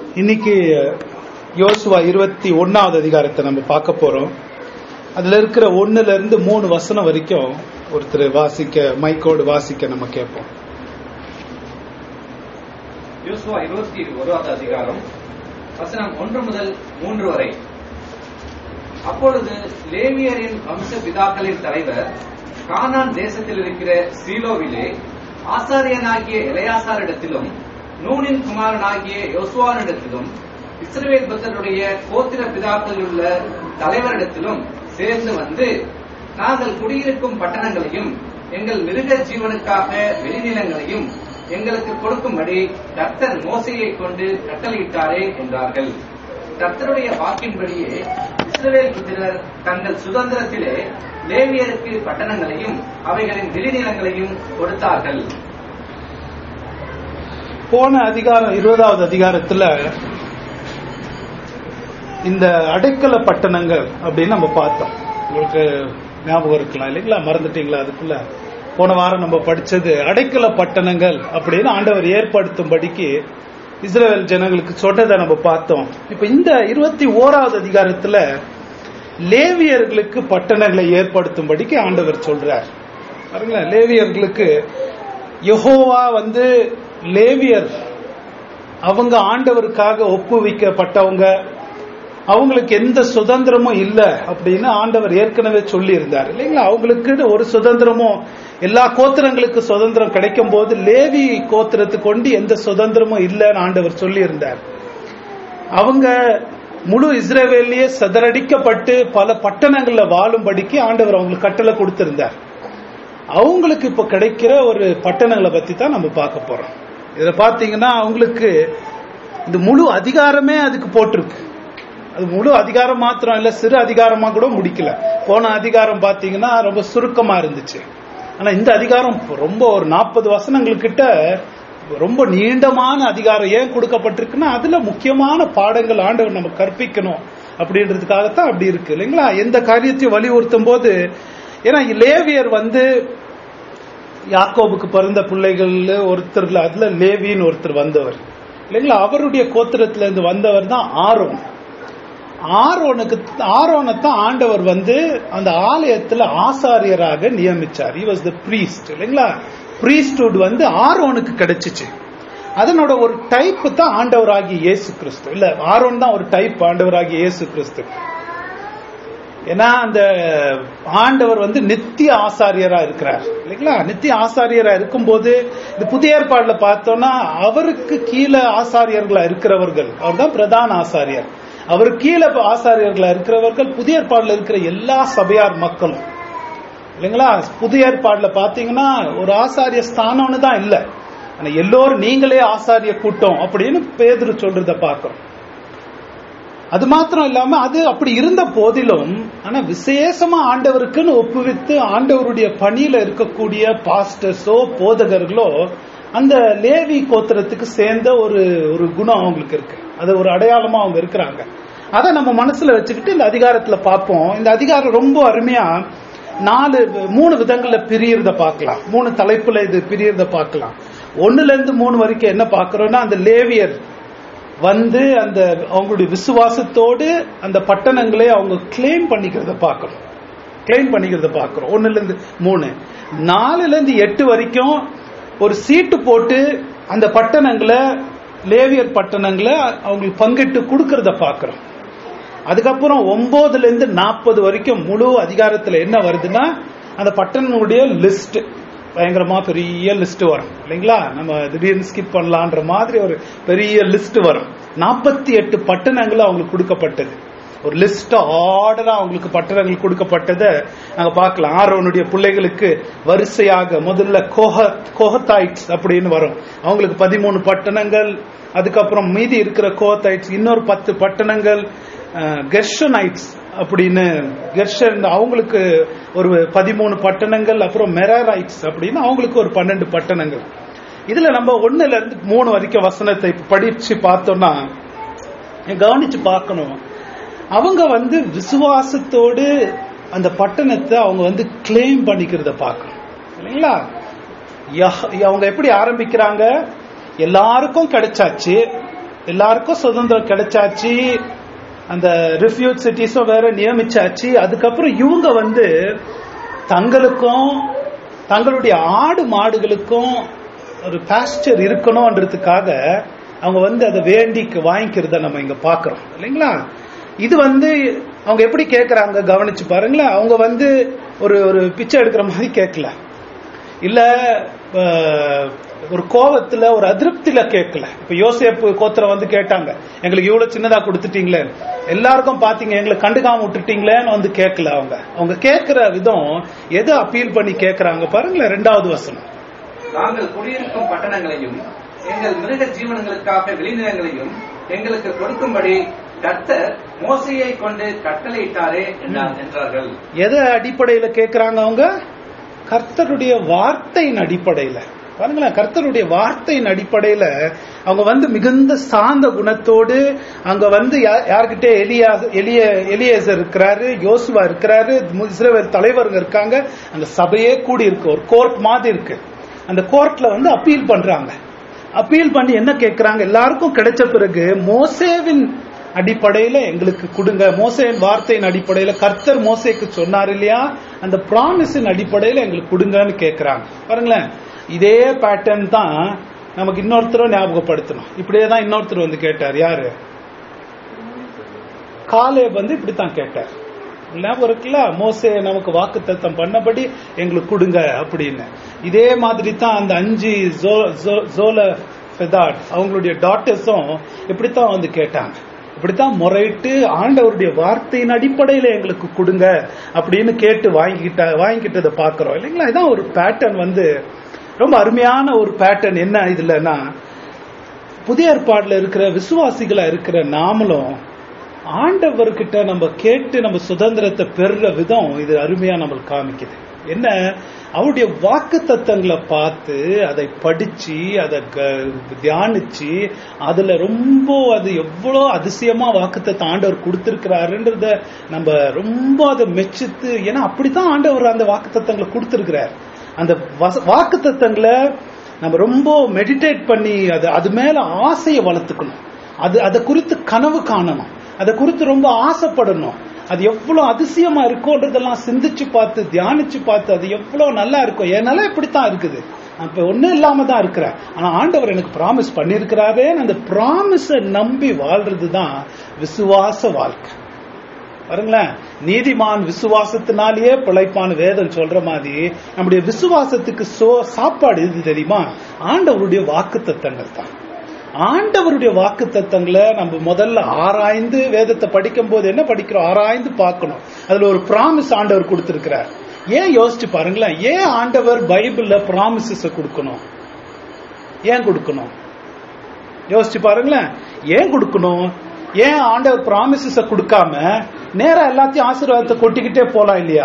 இன்னைக்கு யோசுவா 21வது அதிகாரத்தை நம்ம பார்க்க போறோம். அதுல இருக்கிற 1ல இருந்து 3 வசனம் வரைக்கும் ஒருத்தர் வாசிக்க, மைக்கோடு வாசிக்க நம்ம கேட்போம். யோசுவா 21வது அதிகாரம் வசனம் 1 முதல் 3 வரை. அப்பொழுது லேவியரின் வம்ச பிதாக்களின் தலைவர் கானான் தேசத்தில் இருக்கிற சீலோவிலே ஆசாரியனாகிய எலெயாசாரிடத்திலும் நூனின் குமாரனாகிய யோசுவானிடத்திலும் இஸ்ரவேல் புத்திரருடைய கோத்திர பிதாக்களில் உள்ள தலைவரிடத்திலும் சேர்ந்து வந்து, நாங்கள் குடியிருக்கும் பட்டணங்களையும் எங்கள் மிருக ஜீவனுக்காக வெளிநிலங்களையும் எங்களுக்கு கொடுக்கும்படி கர்த்தர் மோசேயை கொண்டு கட்டளையிட்டாரே என்றார்கள். கர்த்தருடைய வாக்கின்படியே இஸ்ரவேல் புத்திரர் தங்கள் சுதந்திரத்திலே லேவியருக்கு பட்டணங்களையும் அவைகளின் வெளிநிலங்களையும் கொடுத்தார்கள். போன அதிகாரம் 20வது அதிகாரத்துல இந்த அடைக்கல பட்டணங்கள் அப்படின்னு நம்ம பார்த்தோம். உங்களுக்கு ஞாபகம் இருக்கலாம் இல்லைங்களா? மறந்துட்டீங்களா? அதுக்குள்ள போன வாரம் நம்ம படிச்சது அடைக்கல பட்டணங்கள் அப்படின்னு ஆண்டவர் ஏற்படுத்தும்படிக்கு இஸ்ரவேல் ஜனங்களுக்கு சொன்னதை நம்ம பார்த்தோம். இப்ப இந்த 21வது அதிகாரத்துல லேவியர்களுக்கு பட்டணங்களை ஏற்படுத்தும்படிக்கு ஆண்டவர் சொல்றார். பாருங்களா, லேவியர்களுக்கு யெகோவா லேவியர் அவங்க ஆண்டவருக்காக ஒப்புவிக்கப்பட்டவங்க, அவங்களுக்கு எந்த சுதந்திரமும் இல்ல அப்படின்னு ஆண்டவர் ஏற்கனவே சொல்லி இருந்தார் இல்லைங்களா? அவங்களுக்கு ஒரு சுதந்திரமும், எல்லா கோத்திரங்களுக்கு சுதந்திரம் கிடைக்கும் போது லேவி கோத்திரத்துக்கு கொண்டு எந்த சுதந்திரமும் இல்லைன்னு ஆண்டவர் சொல்லி இருந்தார். அவங்க முழு இஸ்ரவேலியே சிதறடிக்கப்பட்டு பல பட்டணங்கள்ல வாழும்படிக்கு ஆண்டவர் அவங்களுக்கு கட்டளை கொடுத்திருந்தார். அவங்களுக்கு இப்ப கிடைக்கிற ஒரு பட்டணங்களை பத்தி தான் நம்ம பார்க்க போறோம். இதுல பாத்தீங்கன்னா அவங்களுக்கு இந்த முழு அதிகாரமே அதுக்கு போட்டிருக்கு. அது முழு அதிகாரம் மாத்திரம் இல்ல, சிறு அதிகாரமா கூட முடிக்கல. போன அதிகாரம் பாத்தீங்கன்னா ரொம்ப சுருக்கமா இருந்துச்சு. ஆனா இந்த அதிகாரம் ரொம்ப ஒரு 40 வசனங்கள்கிட்ட ரொம்ப நீண்டமான அதிகாரம். ஏன் கொடுக்கப்பட்டிருக்குன்னா அதுல முக்கியமான பாடங்கள் ஆண்டவர் நம்ம கற்பிக்கணும் அப்படின்றதுக்காகத்தான் அப்படி இருக்கு இல்லைங்களா? எந்த காரியத்தையும் வலியுறுத்தும் போது, ஏன்னா லேவியர் யாக்கோபுக்கு பிறந்த பிள்ளைகள் ஒருத்தர், அதுல லேவின்னு ஒருத்தர் வந்தவர் இல்லைங்களா? அவருடைய கோத்திரத்துல இருந்து வந்தவர் தான் ஆரோன். ஆரோனைத்தான் ஆண்டவர் அந்த ஆலயத்துல ஆசாரியராக நியமிச்சார். he was the priest இல்லைங்களா? priesthood ஆரோனுக்கு கிடைச்சிச்சு. அதனோட ஒரு டைப் தான் ஆண்டவராகிய இயேசு கிறிஸ்து. இல்ல, ஆரோன் தான் ஒரு டைப் ஆண்டவராகிய இயேசு கிறிஸ்து. ஏன்னா அந்த ஆண்டவர் நித்திய ஆசாரியரா இருக்கிறார் இல்லைங்களா? நித்திய ஆசாரியரா இருக்கும்போது இந்த புதிய ஏற்பாடுல பார்த்தோம்னா அவருக்கு கீழே ஆசாரியர்களா இருக்கிறவர்கள், அவர் தான் பிரதான ஆசாரியர். அவருக்கு கீழே ஆசாரியர்களா இருக்கிறவர்கள் புதிய ஏற்பாடுல இருக்கிற எல்லா சபையார் மக்களும் இல்லைங்களா? புதிய ஏற்பாடுல பாத்தீங்கன்னா ஒரு ஆசாரிய ஸ்தானம்னு தான் இல்ல, ஆனா எல்லோரும் நீங்களே ஆசாரிய கூட்டம் அப்படின்னு பேதுரு சொல்றத பார்க்கிறோம். அது மாத்திரம் இல்லாம அது அப்படி இருந்த போதிலும், ஆனா விசேஷமா ஆண்டவருக்குன்னு ஒப்புவித்து ஆண்டவருடைய பணியில இருக்கக்கூடிய பாஸ்டர்ஸோ போதகர்களோ அந்த லேவி கோத்திரத்துக்கு சேர்ந்த ஒரு குணம் அவங்களுக்கு இருக்கு. அது ஒரு அடையாளமா அவங்க இருக்கிறாங்க. அதை நம்ம மனசுல வச்சுக்கிட்டு இந்த அதிகாரத்துல பார்ப்போம். இந்த அதிகாரம் ரொம்ப அருமையா 3 விதங்கள்ல பிரியறத பார்க்கலாம். 3 தலைப்புல இது பிரியறத பார்க்கலாம். 1ல இருந்து 3 வரைக்கும் என்ன பார்க்கிறோம்னா, அந்த லேவியர் அந்த அவங்களுடைய விசுவாசத்தோடு அந்த பட்டணங்களை அவங்க கிளைம் பண்ணிக்கிறத பார்க்கணும். 1ல இருந்து 3. 4ல இருந்து 8 வரைக்கும் ஒரு சீட்டு போட்டு அந்த பட்டணங்களை, லேவியர் பட்டணங்களை அவங்களுக்கு பங்கிட்டு கொடுக்கறத பார்க்கிறோம். அதுக்கப்புறம் 9ல இருந்து 40 வரைக்கும் முழு அதிகாரத்துல என்ன வருதுன்னா, அந்த பட்டணங்களுடைய லிஸ்ட், பயங்கரமா பெரிய லிஸ்ட் வரும் இல்லைங்களா? நம்ம திடீர்னு ஸ்கிப் பண்ணலான்ற மாதிரி ஒரு பெரிய லிஸ்ட் வரும். 48 பட்டணங்கள் அவங்களுக்கு கொடுக்கப்பட்டது. ஒரு லிஸ்ட் ஆர்டரா அவங்களுக்கு பட்டணங்கள் கொடுக்கப்பட்டதை நாங்க பார்க்கலாம். ஆரோனுடைய பிள்ளைகளுக்கு வரிசையாக முதல்ல கோஹத்தைட்ஸ் அப்படின்னு வரும். அவங்களுக்கு 13 பட்டணங்கள். அதுக்கப்புறம் மீதி இருக்கிற கோஹத்தைட்ஸ் இன்னொரு 10 பட்டணங்கள். கெர்ஷனைட்ஸ் அப்படின்னு கெர்ஷன் அவங்களுக்கு ஒரு 13 பட்டணங்கள். அப்புறம் மெராரைட்ஸ் அப்படின்னு அவங்களுக்கு ஒரு 12 பட்டணங்கள். இதுல நம்ம 1ல இருந்து 3 வரைக்கும் வசனத்தை படிச்சு பார்த்தோம்னா கவனிச்சு பார்க்கணும். அவங்க விசுவாசத்தோடு அந்த பட்டணத்தை அவங்க கிளைம் பண்ணிக்கிறத பார்க்கணும் இல்லைங்களா? அவங்க எப்படி ஆரம்பிக்கிறாங்க? எல்லாருக்கும் கிடைச்சாச்சு, எல்லாருக்கும் சுதந்திரம் கிடைச்சாச்சு, அந்த ரிஃப்யூஜ் சிட்டிஸும் வேற நியமிச்சாச்சு. அதுக்கப்புறம் இவங்க வந்து தங்களுக்கும் தங்களுடைய ஆடு மாடுகளுக்கும் ஒரு பாஸ்டர் இருக்கணும்ன்றதுக்காக அவங்க வந்து அதை வேண்டி வாங்கிக்கிறத நம்ம இங்க பாக்குறோம் இல்லைங்களா. இது வந்து அவங்க எப்படி கேட்கறாங்க கவனிச்சு பாருங்களேன். அவங்க வந்து ஒரு ஒரு பிச்சை எடுக்கிற மாதிரி கேட்கல, இல்ல ஒரு கோபத்துல ஒரு அதிருப்தியில கேட்கல. இப்ப யோசேப்பு கோத்திரம் வந்து கேட்டாங்க, எங்களுக்கு இவ்வளவு சின்னதா கொடுத்துட்டீங்களே, எல்லாருக்கும் பாத்தீங்க எங்களை கண்டுக்காம விட்டுட்டீங்களேன்னு வந்து கேட்கல. அவங்க கேட்கிற விதம் எது அப்பீல் பண்ணி கேட்கறாங்க பாருங்களேன். 2வது வசனம், நாங்கள் குடியிருக்கும் பட்டணங்களையும் எங்கள் மிருக ஜீவனங்களுக்காக வெளிநிலங்களையும் எங்களுக்கு கொடுக்கும்படி கர்த்தர் மோசேயை கொண்டு கட்டளையிட்டாரே என்றார்கள். எதை அடிப்படையில கேட்கிறாங்க அவங்க? கர்த்தருடைய வார்த்தையின் அடிப்படையில. பாருங்களேன், கர்த்தருடைய வார்த்தையின் அடிப்படையில அவங்க வந்து மிகுந்த சாந்த குணத்தோடு அங்க வந்து யார்கிட்ட எலியேசர் இருக்கிறாரு, யோசுவா இருக்கிறாரு, இஸ்ரவேல் தலைவருங்க இருக்காங்க, அந்த சபையே கூடி இருக்கு, ஒரு கோர்ட் மாதிரி இருக்கு. அந்த கோர்ட்ல வந்து அப்பீல் பண்றாங்க. அப்பீல் பண்ணி என்ன கேட்கிறாங்க? எல்லாருக்கும் கிடைச்ச பிறகு மோசேவின் அடிப்படையில எங்களுக்கு கொடுங்க, மோசேவின் வார்த்தையின் அடிப்படையில கர்த்தர் மோசேக்கு சொன்னார் இல்லையா, அந்த பிராமிஸின் அடிப்படையில எங்களுக்கு கொடுங்கன்னு கேட்கிறாங்க. பாருங்களேன், இதே பேட்டர்ன் தான் நமக்கு இன்னொருத்தரும் ஞாபகப்படுத்தணும். இப்படியேதான் இன்னொருத்தர் வந்து கேட்டார். யாரு? காலேப் வந்து இப்படித்தான் கேட்டார். ஞாபகம் இருக்குல்ல, மோசே நமக்கு வாக்குத்தத்தம் பண்ணபடி எங்களுக்கு கொடுங்க அப்படின்னு. இதே மாதிரி தான் அந்த 5 ஜோலஃபெதாட் அவங்களுடைய டாட்டர்ஸும் இப்படித்தான் வந்து கேட்டாங்க. இப்படித்தான் முறையிட்டு ஆண்டவருடைய வார்த்தையின் அடிப்படையில எங்களுக்கு கொடுங்க அப்படின்னு கேட்டு வாங்கிக்கிட்டதை பாக்குறோம் இல்லைங்களா. இதான் ஒரு பேட்டர்ன், வந்து ரொம்ப அருமையான ஒரு பேட்டர்ன். என்ன இதுலன்னா, புதிய ஏற்பாடுல இருக்கிற விசுவாசிகளா இருக்கிற நாமளும் ஆண்டவர்கிட்ட நம்ம கேட்டு நம்ம சுதந்திரத்தை பெறுற விதம் இது அருமையா நம்மளுக்கு காமிக்குது. என்ன, அவருடைய வாக்கு தத்தங்களை பார்த்து அதை படிச்சு அதை தியானிச்சு அதுல ரொம்ப அது எவ்வளவு அதிசயமா வாக்குத்தத்தம் ஆண்டவர் கொடுத்திருக்கிறாருன்றத நம்ம ரொம்ப அதை மெச்சித்து, ஏன்னா அப்படித்தான் ஆண்டவர் அந்த வாக்கு தத்தங்களை கொடுத்திருக்கிறார். அந்த வாக்கு தத்தங்களை நம்ம ரொம்ப மெடிடேட் பண்ணி அது மேல ஆசையை வளர்த்துக்கணும், அதை குறித்து கனவு காணணும், அதை குறித்து ரொம்ப ஆசைப்படணும். அது எவ்வளவு அதிசயமா இருக்கும்ன்றதெல்லாம் சிந்திச்சு பார்த்து தியானிச்சு பார்த்து அது எவ்வளவு நல்லா இருக்கும். என்னால இப்படித்தான் இருக்குது, அப்ப ஒன்னும் இல்லாம தான் இருக்கிறேன், ஆனா ஆண்டவர் எனக்கு பிராமிஸ் பண்ணிருக்கிறாரே, அந்த பிராமிஸ நம்பி வாழ்றதுதான் விசுவாச வாழ்க்கை. பாருங்களேன், நீதிமான் விசுவாசத்தினாலேயே பிழைப்பான் வேதம் சொல்ற மாதிரி நம்முடைய விசுவாசத்துக்கு சாப்பாடு எது தெரியுமா? ஆண்டவருடைய வாக்கு தத்தங்கள் தான். ஆண்டவருடைய வாக்கு தத்தங்களை நம்ம முதல்ல ஆராய்ந்து வேதத்தை படிக்கும் போது என்ன படிக்கிறோம்? ஆராய்ந்து பார்க்கணும். அதுல ஒரு பிராமிஸ் ஆண்டவர் கொடுத்திருக்கிறார். ஏன் யோசிச்சு பாருங்களேன், ஏன் ஆண்டவர் பைபிள்ல பிராமிசஸ் கொடுக்கணும்? ஏன் கொடுக்கணும்? யோசிச்சு பாருங்களேன், ஏன் கொடுக்கணும்? ஏன் ஆண்டவர் பிராமிசஸ கொடுக்காம நேரா எல்லாத்தையும் ஆசீர்வாதத்தை கொட்டிக்கிட்டே போலாம் இல்லையா?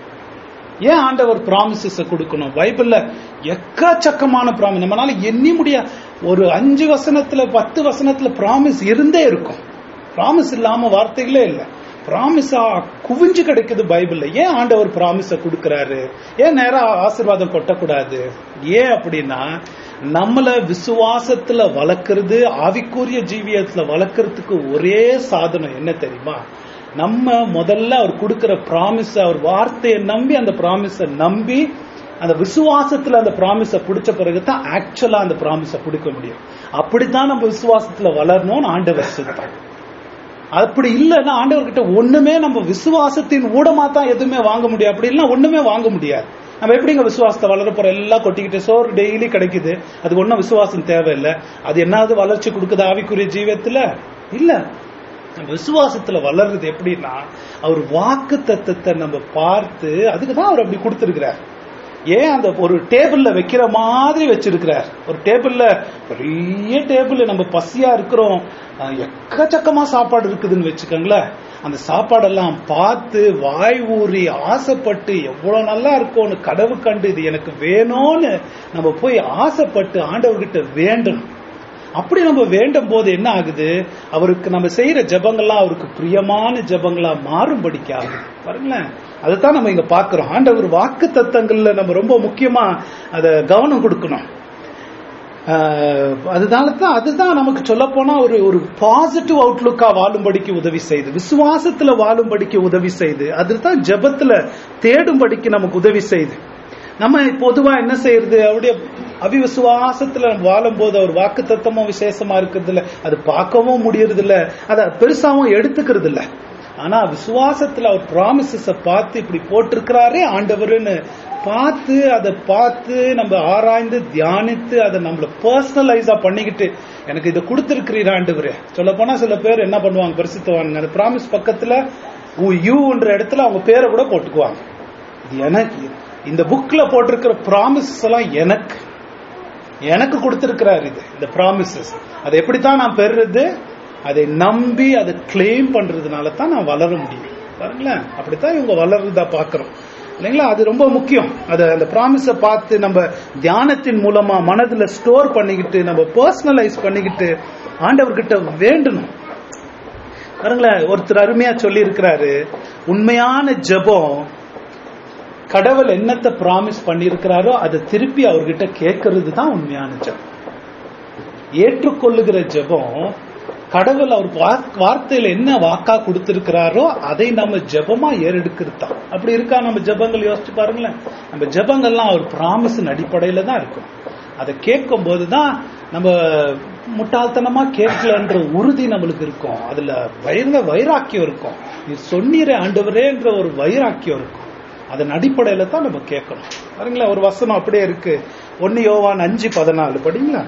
ஏன் ஆண்டவர் பிராமிசஸ கொடுக்கணும்? பைபிள்ல எக்கச்சக்கமான பிராமிஸ், நம்மளால எண்ணி முடியாது. ஒரு 5 வசனத்துல 10 வசனத்துல பிராமிஸ் இருந்தே இருக்கும். பிராமிஸ் இல்லாம வார்த்தைகளே இல்லை. பிராமிஸா குவிஞ்சு கிடைக்குது பைபிள்ல. ஏன் ஆண்டவர் பிராமிஸ கொடுக்கிறாரு? ஏன் நேரா ஆசீர்வாதம் கொட்டக்கூடாது? ஏன் அப்படின்னா, நம்மள விசுவாசத்துல வளர்க்கறது, ஆவிக்குரிய ஜீவியத்துல வளர்க்கறதுக்கு ஒரே சாதனம் என்ன தெரியுமா? நம்ம முதல்ல அவர் கொடுக்கிற பிராமிஸ, அவர் வார்த்தையை நம்பி, அந்த பிராமிஸ நம்பி அந்த விசுவாசத்துல அந்த பிராமிஸ பிடிச்ச பிறகுதான் ஆக்சுவலா அந்த பிராமிஸ பிடிக்க முடியும். அப்படித்தான் நம்ம விசுவாசத்துல வளரணும்னு ஆண்டவர் சொல்றார். அப்படி இல்லைன்னா ஆண்டவர்கிட்ட ஒண்ணுமே நம்ம விசுவாசத்தின் ஊடமா தான் எதுவுமே வாங்க முடியும். அப்படி இல்லைன்னா ஒண்ணுமே வாங்க முடியாது. நம்ம எப்படிங்க விசுவாசத்தை வளர போற? எல்லாம் கொட்டிக்கிட்டு சோறு டெய்லி கிடைக்குது, அதுக்கு ஒன்னும் விசுவாசம் தேவையில்லை. அது என்னாவது வளர்ச்சி கொடுக்குது ஆவிக்குரிய ஜீவத்துல? இல்ல. விசுவாசத்துல வளர்றது எப்படின்னா, அவர் வாக்கு தத்தத்தை நம்ம பார்த்து, அதுக்குதான் அவர் அப்படி கொடுத்திருக்கிறார். ஏன் அந்த ஒரு டேபிள்ல வைக்கிற மாதிரி வச்சிருக்கிறார். ஒரு டேபிள்ல, பெரிய டேபிள், நம்ம பசியா இருக்கிறோம், எக்கச்சக்கமா சாப்பாடு இருக்குதுன்னு வச்சுக்கோங்களேன். அந்த சாப்பாடெல்லாம் பார்த்து வாய் ஊறி ஆசைப்பட்டு எவ்வளவு நல்லா இருக்கும்னு கனவு கண்டு இது எனக்கு வேணும்னு நம்ம போய் ஆசைப்பட்டு ஆண்டவர்கிட்ட வேண்டணும். அப்படி நம்ம வேண்டும் போது என்ன ஆகுது? அவருக்கு நம்ம செய்யற ஜபங்கள்லாம் அவருக்கு பிரியமான ஜபங்களா மாறும்படிக்கு ஆகுது. பாருங்களேன், அதைத்தான் நம்ம இங்க பாக்குறோம். ஆண்டவர் வாக்கு தத்தங்கள்ல நம்ம ரொம்ப முக்கியமா அத கவனம் கொடுக்கணும். அதுதான் நமக்கு சொல்ல போனா ஒரு பாசிட்டிவ் அவுட்லுக்கா வாழும்படிக்கு உதவி செய்து, விசுவாசத்துல வாழும்படிக்கு உதவி செய்து, அதுதான் ஜெபத்துல தேடும்படிக்கு நமக்கு உதவி செய்து. நம்ம பொதுவா என்ன செய்யறது, அவருடைய அவிவிசுவாசத்துல வாழும் போது அவர் வாக்கு தத்தமும் விசேஷமா இருக்கிறது இல்ல, அது பார்க்கவும் முடியறது இல்ல, அத பெருசாவும் எடுத்துக்கிறது இல்ல. ஆனா விசுவாசத்துல அவர் ப்ராமிசஸ பார்த்து இப்படி போட்டிருக்கிறாரே ஆண்டவர்னு அதை பார்த்து நம்ம ஆராய்ந்து தியானித்து அதை நம்மள பர்சனலைஸா பண்ணிக்கிட்டு, எனக்கு இதை கொடுத்திருக்கிறீர் ஆண்டவரே. சொல்ல போனா சில பேர் என்ன பண்ணுவாங்க, பரிசுத்தவான்ங்க அந்த ப்ராமிஸ் பக்கத்துல யூன்ற இடத்துல அவங்க பேரை கூட போட்டுக்குவாங்க. இது எனக்கு, இந்த புக்ல போட்டிருக்கிற ப்ராமிசஸ் எல்லாம் எனக்கு கொடுத்திருக்கிறார். இது இந்த ப்ராமிசஸ் அதை எப்படித்தான் நான் பெறுறது, அதை நம்பி அதை கிளைம் பண்றதுனால தான் நான் வளர முடியும். பாருங்களேன், அப்படித்தான் இவங்க வளர்றதா பாக்குறோம் இல்லைங்களா. அது ரொம்ப முக்கியம். அந்த ப்ராமிஸ பார்த்து நம்ம தியானத்தின் மூலமா மனதுல ஸ்டோர் பண்ணிக்கிட்டு நம்ம பர்சனலைஸ் பண்ணிக்கிட்டு ஆண்டவர்கிட்ட வேண்டணும். பாருங்களேன், ஒருத்தர் அருமையா சொல்லி இருக்கிறாரு, உண்மையான ஜெபம் கடவுள் என்னத்தை ப்ராமிஸ் பண்ணியிருக்கிறாரோ அதை திருப்பி அவர்கிட்ட கேட்கறது தான் உண்மையான ஜெபம். ஏற்றுக்கொள்ளுகிற ஜெபம் கடவுள் அவர் வார்த்தையில என்ன வாக்கா கொடுத்திருக்கிறாரோ அதை நம்ம ஜெபமா ஏறெடுக்கிறது தான். அப்படி இருக்கா நம்ம ஜெபங்கள்? யோசிச்சு பாருங்களேன். நம்ம ஜெபங்கள்லாம் அவர் ப்ராமிஸின் அடிப்படையில தான் இருக்கும். அதை கேட்கும் போதுதான் நம்ம முட்டாள்தனமா கேட்கலன்ற உறுதி நம்மளுக்கு இருக்கும். அதுல வைராக்கியம் இருக்கும். நீ சொன்னீரே ஆண்டவரேன்ற ஒரு வைராக்கியம் இருக்கும். அதன் அடிப்படையில தான் நம்ம கேட்கணும். பாருங்களேன், ஒரு வசனம் அப்படியே இருக்கு. 1 யோவான் 5:14 படிங்களா.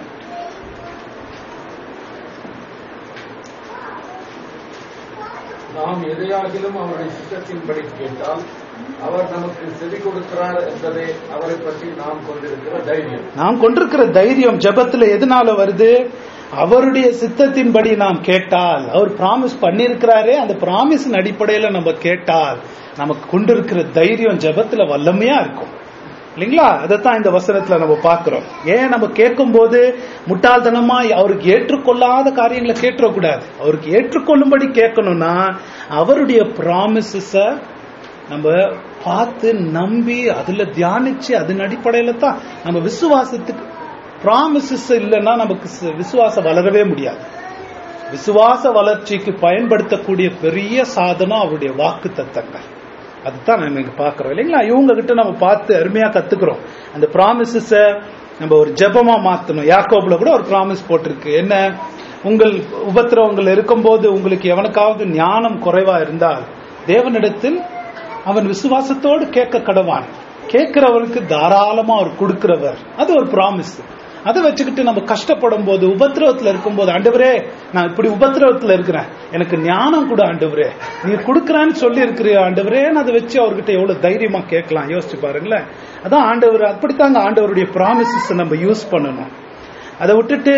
நாம் எதையாகிலும் அவருடைய சித்தத்தின்படி கேட்டால் அவர் நமக்கு செவி கொடுக்கிறார் என்பதை அவரை பற்றி நாம் கொண்டிருக்கிற தைரியம் ஜெபத்துல எதனால வருது? அவருடைய சித்தத்தின்படி நாம் கேட்டால், அவர் பிராமிஸ் பண்ணிருக்கிறாரே, அந்த பிராமிஸின் அடிப்படையில நம்ம கேட்டால் நமக்கு கொண்டிருக்கிற தைரியம் ஜெபத்துல வல்லமையா இருக்கும் இல்லைங்களா. அதைத்தான் இந்த வசனத்துல நம்ம பாக்குறோம். ஏன் நம்ம கேட்கும் போது முட்டாள்தனமா அவருக்கு ஏற்றுக்கொள்ளாத காரியங்களை கேட்டுறக்கூடாது. அவருக்கு ஏற்றுக்கொள்ளும்படி கேட்கணும்னா அவருடைய ப்ராமிசஸ நம்ம பார்த்து நம்பி அதுல தியானிச்சு அதன் அடிப்படையில தான் நம்ம விசுவாசத்துக்கு. ப்ராமிசஸ் இல்லைன்னா நமக்கு விசுவாசம் வளரவே முடியாது. விசுவாச வளர்ச்சிக்கு பயன்படுத்தக்கூடிய பெரிய சாதனம் அவருடைய வாக்கு தத்தங்கள். அதுதான் நம்ம இங்க பாக்குறோம் இல்லைங்களா. இவங்க கிட்ட நம்ம பார்த்து அருமையா கத்துக்கிறோம். அந்த ப்ராமிசஸ நம்ம ஒரு ஜெபமா மாத்தணும். யாக்கோபுல கூட ஒரு ப்ராமிஸ் போட்டிருக்கு. என்ன? உங்கள் உபத்திரவங்கள் இருக்கும்போது உங்களுக்கு எவனுக்காவது ஞானம் குறைவா இருந்தால் தேவனிடத்தில் அவன் விசுவாசத்தோடு கேட்க கடவான். கேட்கிறவருக்கு தாராளமா அவர் கொடுக்கிறவர். அது ஒரு ப்ராமிஸ். அதை வச்சுக்கிட்டு நம்ம கஷ்டப்படும் போது, உபத்திரவத்துல இருக்கும் போது, ஆண்டவரே நான் இப்படி உபத்திரவத்துல இருக்கிறேன், எனக்கு ஞானம் கூட ஆண்டவரே, நீ கொடுக்கறான்னு சொல்லி இருக்கிற ஆண்டவரே, அதை வச்சு அவர்கிட்ட எவ்வளவு தைரியமா கேட்கலாம். யோசிச்சு பாருங்களேன். அதான் ஆண்டவர், அப்படித்தாங்க ஆண்டவருடைய ப்ராமிசஸ் நம்ம யூஸ் பண்ணணும். அதை விட்டுட்டு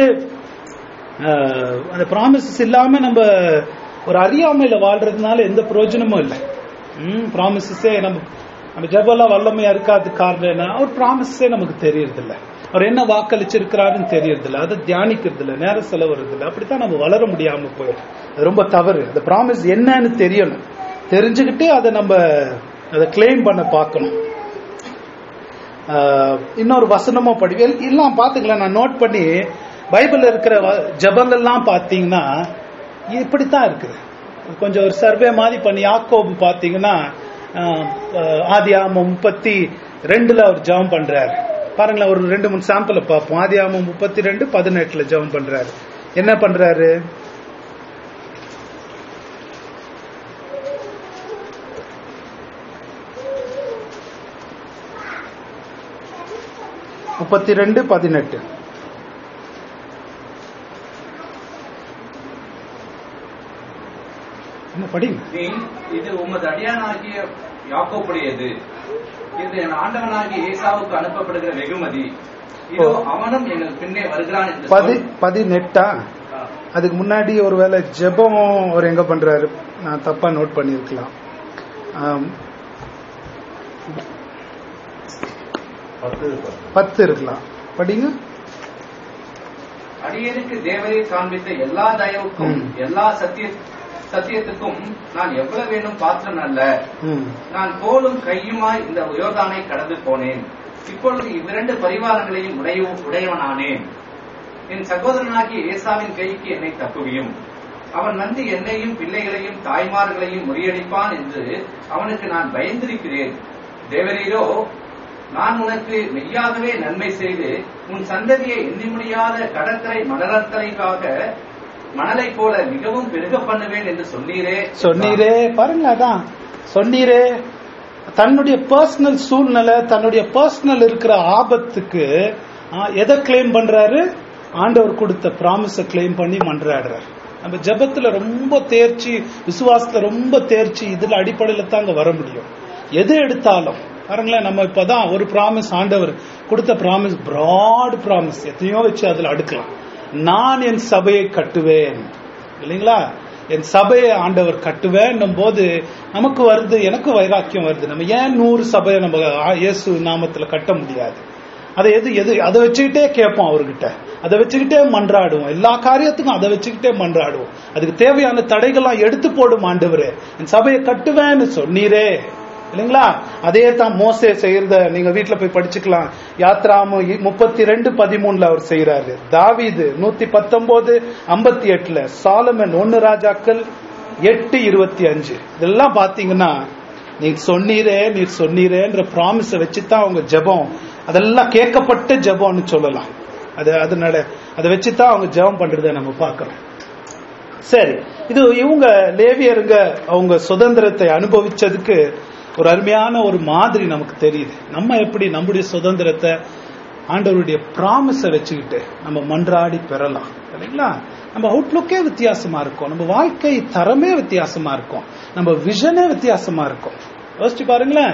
அந்த ப்ராமிசஸ் இல்லாம நம்ம ஒரு அறியாமையில வாழ்றதுனால எந்த பிரயோஜனமும் இல்லை. ப்ராமிசஸே நம்ம ஜெபம்லாம் வல்லமையா இருக்காது. காரணம் என்ன? அவர் ப்ராமிஸே நமக்கு தெரியறது இல்லை. அவர் என்ன வாக்களிச்சிருக்கிறாருன்னு தெரியறது இல்லை. அதை தியானிக்கிறது இல்லை, நேரம் செலவுறது இல்லை. அப்படித்தான் நம்ம வளர முடியாம போயிடும். அது ரொம்ப தவறு. அந்த ப்ராமிஸ் என்னன்னு தெரியணும். தெரிஞ்சுக்கிட்டு அதை கிளைம் பண்ண பார்க்கணும். இன்னொரு வசனமும் படிவேல் எல்லாம் பாத்துக்கலாம். நான் நோட் பண்ணி பைபிள்ல இருக்கிற ஜெபங்கள்லாம் பாத்தீங்கன்னா இப்படித்தான் இருக்குது. கொஞ்சம் ஒரு சர்வே மாதிரி பண்ணி யாக்கோபு பாத்தீங்கன்னா ஆதியாகமம் 32 அவர் ஜெபம் பண்றாரு. பாருங்களேன், ஒரு 2-3 சாம்பிள் பார்ப்போம். ஆதியாகமம் 32:18 ஜெபம் பண்றாரு. என்ன பண்றாரு? என்ன படிங்க. இது உமது அடியானாகிய யாக்கோபுடையது, இது என் ஆண்டவனாகிய ஏசாவுக்கு அனுப்பப்படுகிற வெகுமதி, இதோ அவனும் எங்கள் பின்னே வருகிறான் என்று 18. அதுக்கு முன்னாடி ஒருவேளை ஜெபம் அவர் எங்க பண்றாரு, நான் தப்பா நோட் பண்ணிருக்கலாம். 10 இருக்கலாம். படிங்க. அடியனுக்கு தேவரே காண்பித்த எல்லா தயவுக்கும் எல்லா சத்தியத்துக்கும் நான் எவ்வளவு வேணும் பாத்திரம் அல்ல. நான் கோலும் கையுமாய் இந்த யோர்தானை கடந்து போனேன். இப்பொழுது இவ்விரண்டு பரிவாரங்களையும் உடையவனானேன். என் சகோதரனாகிய ஏசாவின் கைக்கு என்னை தப்புவியும். அவன் வந்து என்னையும் பிள்ளைகளையும் தாய்மார்களையும் முறியடிப்பான் என்று அவனுக்கு நான் பயந்திருக்கிறேன். தேவரீரோ, நான் உனக்கு மெய்யாகவே நன்மை செய்து உன் சந்ததியை எண்ணி முடியாத கடற்கரை மணலத்தலைக்காக மணலை போல மிகவும் பெருக பண்ணுவேன் என்று சொன்னீரே. பாருங்க, அதான் சொன்னீரே. தன்னுடைய பர்சனல் சூழ்நிலை, தன்னுடைய பர்சனல் இருக்கிற ஆபத்துக்கு எதை கிளைம் பண்றாரு? ஆண்டவர் கொடுத்த ப்ராமிஸ கிளைம் பண்ணி மன்றாடுறாரு. நம்ம ஜெபத்துல ரொம்ப தேர்ச்சி, விசுவாசத்துல ரொம்ப தேர்ச்சி, இதுல அடிப்படையில தான் அங்க வர முடியும். எது எடுத்தாலும் பாருங்களேன், நம்ம இப்பதான் ஒரு ப்ராமிஸ், ஆண்டவர் கொடுத்த ப்ராமிஸ், பிராட் ப்ராமிஸ், எத்தனையோ வச்சு அதுல அடுக்கலாம். நான் என் சபையை கட்டுவேன் இல்லைங்களா? என் சபையை ஆண்டவர் கட்டுவேன் போது நமக்கு வருது, எனக்கு வைராக்கியம் வருது. நம்ம ஏன் 100 சபையை நம்ம இயேசு நாமத்துல கட்ட முடியாது? அதை வச்சுக்கிட்டே கேட்போம் அவர்கிட்ட, அதை வச்சுக்கிட்டே மன்றாடுவோம், எல்லா காரியத்துக்கும் அதை வச்சுக்கிட்டே மன்றாடுவோம். அதுக்கு தேவையான தடைகள்லாம் எடுத்து போடும் ஆண்டவரே. என் சபையை கட்டுவேன்னு சொன்னீரே இல்லைங்களா? அதே தான் மோசே செய்யறத நீங்க வீட்டுல போய் படிச்சுக்கலாம். யாத்ராமம் 32:13 அவர் செய்யறாரு. தாவீது 119:58, சாலமன் 1 ராஜாக்கள் 8:25. இதெல்லாம் பாத்தீங்கன்னா நீர் சொன்னீரேன்ற ப்ராமிஸ வச்சுதான் அவங்க ஜெபம், அதெல்லாம் கேட்கப்பட்ட ஜெபம்னு சொல்லலாம். அதனால அதை வச்சுதான் அவங்க ஜெபம் பண்றத நம்ம பாக்கிறோம். சரி, இது இவங்க லேவியருங்க அவங்க சுதந்திரத்தை அனுபவிச்சதுக்கு ஒரு அருமையான ஒரு மாதிரி நமக்கு தெரியுது. நம்ம எப்படி நம்முடைய சுதந்திரத்தை ஆண்டவருடைய ப்ராமிஸை வச்சுக்கிட்டு நம்ம மன்றாடி பெறலாம் இல்லைங்களா? நம்ம அவுட்லுக்கே வித்தியாசமா இருக்கும், நம்ம வாழ்க்கை தரமே வித்தியாசமா இருக்கும், நம்ம விஷனே வித்தியாசமா இருக்கும். யோசிச்சு பாருங்களேன்,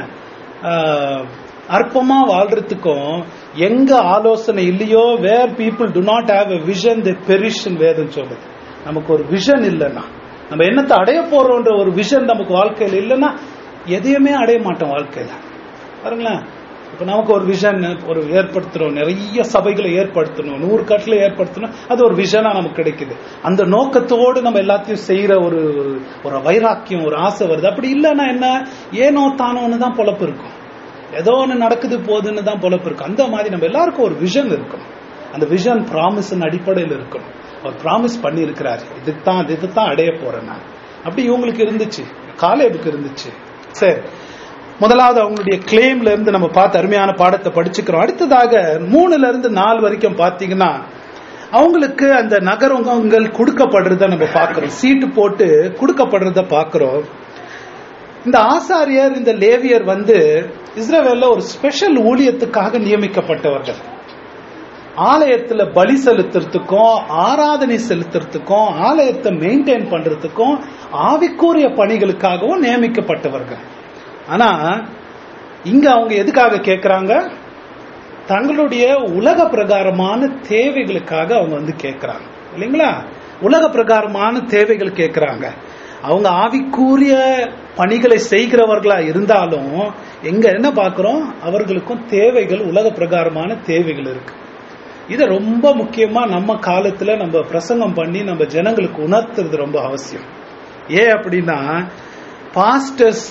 அற்பமா வாழ்றதுக்கும் எங்க ஆலோசனை இல்லையோ, where people do not have a vision they perish வேதம் சொல்லுது. நமக்கு ஒரு விஷன் இல்லைன்னா, நம்ம என்னத்தை அடைய போறோம்ன்ற ஒரு விஷன் நமக்கு வாழ்க்கையில் இல்லைன்னா எதையுமே அடைய மாட்டோம் வாழ்க்கையில. பாருங்களேன், இப்ப நமக்கு ஒரு விஷன் ஒரு ஏற்படுத்தணும், நிறைய சபைகளை ஏற்படுத்தணும், 100 கட்டளை ஏற்படுத்தணும், அது ஒரு விஷனா நமக்கு கிடைக்குது. அந்த நோக்கத்தோடு நம்ம எல்லாத்தையும் செய்யற ஒரு வைராக்கியம், ஒரு ஆசை வருது. அப்படி இல்லைன்னா என்ன, ஏனோ தானோன்னு தான் பொழப்பு இருக்கும், ஏதோ ஒன்று நடக்குது போகுதுன்னு தான் பொழப்பு இருக்கும். அந்த மாதிரி நம்ம எல்லாருக்கும் ஒரு விஷன் இருக்கணும். அந்த விஷன் ப்ராமிஸ் அடிப்படையில் இருக்கணும். அவர் ப்ராமிஸ் பண்ணி இருக்கிறாரு, இதுதான் அடைய போறேன் நான். அப்படி இவங்களுக்கு இருந்துச்சு, காலேபுக்கு இருந்துச்சு. சரி, முதலாவது அவங்களுடைய கிளைம்ல இருந்து நம்ம பார்த்து அருமையான பாடத்தை படிச்சுக்கிறோம். அடுத்ததாக 3-4 வரைக்கும் பாத்தீங்கன்னா அவங்களுக்கு அந்த நகரங்கள் கொடுக்கப்படுறத நம்ம பார்க்கிறோம், சீட்டு போட்டு கொடுக்கப்படுறத பார்க்கிறோம். இந்த ஆசாரியர், இந்த லேவியர் இஸ்ரவேல்ல ஒரு ஸ்பெஷல் ஊழியத்துக்காக நியமிக்கப்பட்டவர்கள். ஆலயத்துல பலி செலுத்துறதுக்கும், ஆராதனை செலுத்துறதுக்கும், ஆலயத்தை மெயின்டைன் பண்றதுக்கும், ஆவிக்குரிய பணிகளுக்காகவும் நியமிக்கப்பட்டவர்கள். ஆனா இங்க அவங்க எதுக்காக கேட்கிறாங்க? தங்களுடைய உலக பிரகாரமான தேவைகளுக்காக அவங்க கேட்கிறாங்க இல்லைங்களா? உலக பிரகாரமான தேவைகள் கேட்கிறாங்க. அவங்க ஆவிக்குரிய பணிகளை செய்கிறவர்களா இருந்தாலும் எங்க என்ன பார்க்கிறோம், அவர்களுக்கும் தேவைகள், உலக பிரகாரமான தேவைகள் இருக்கு. இத ரொம்ப முக்கியமா நம்ம காலத்துல நம்ம பிரசங்கம் பண்ணி நம்ம ஜனங்களுக்கு உணர்த்துறது ரொம்ப அவசியம். ஏன் அப்படின்னா, பாஸ்டர்ஸ்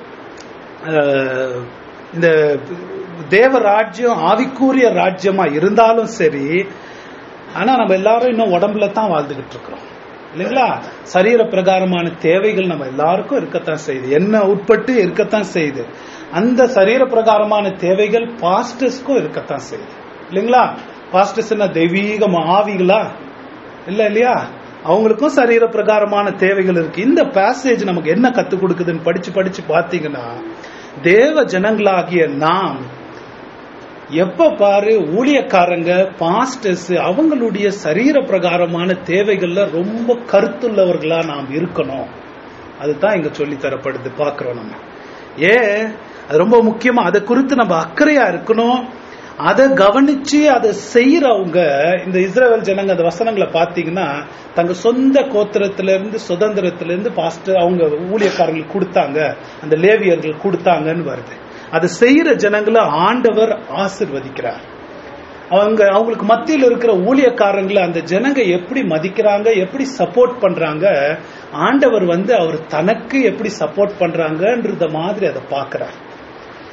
இந்த தேவ ராஜ்யம் ஆவிக்குரிய ராஜ்யமா இருந்தாலும் சரி, ஆனா நம்ம எல்லாரும் இன்னும் உடம்புல தான் வாழ்ந்துகிட்டு இருக்கிறோம் இல்லைங்களா? சரீர பிரகாரமான தேவைகள் நம்ம எல்லாருக்கும் இருக்கத்தான் செய்யுது, என்ன உட்பட்டு இருக்கத்தான் செய்யுது. அந்த சரீர பிரகாரமான தேவைகள் பாஸ்டர்ஸ்க்கும் இருக்கத்தான் செய்யுது இல்லைங்களா? பாஸ்டர்ஸ் என்ன தெய்வீக ஆவிகளா? இல்லையா? அவங்களுக்கும் சரீர பிரகாரமான தேவைகள் இருக்கு. இந்த பேசேஜ் நமக்கு என்ன கத்துக் கொடுக்குதுன்னு படிச்சு பாத்தீங்கன்னா, தேவ ஜனங்களாகிய நாம் எப்ப பாரு ஊழியக்காரங்க, பாஸ்டர்ஸ் அவங்களுடைய சரீர பிரகாரமான தேவைகள்ல ரொம்ப கருத்துள்ளவர்களா நாம் இருக்கணும். அதுதான் இங்க சொல்லி தரப்படுது பாக்குறோம் நம்ம. அது ரொம்ப முக்கியமா அதை குறித்து நம்ம அக்கறையா இருக்கணும். அதை கவனிச்சு அதை செய்யறவங்க, இந்த இஸ்ரவேல் ஜனங்க அந்த வசனங்களை பாத்தீங்கன்னா, தங்க சொந்த கோத்திரத்திலிருந்து சுதந்திரத்திலிருந்து பாஸ்டர் அவங்க ஊழியக்காரங்களுக்கு கொடுத்தாங்க, அந்த லேவியர்கள் கொடுத்தாங்கன்னு வருது. அதை செய்யற ஜனங்களை ஆண்டவர் ஆசிர்வதிக்கிறார். அவங்களுக்கு மத்தியில் இருக்கிற ஊழியக்காரங்களை அந்த ஜனங்க எப்படி மதிக்கிறாங்க, எப்படி சப்போர்ட் பண்றாங்க, ஆண்டவர் அவர் தனக்கு எப்படி சப்போர்ட் பண்றாங்கன்றத மாதிரி அதை பார்க்கிறார்.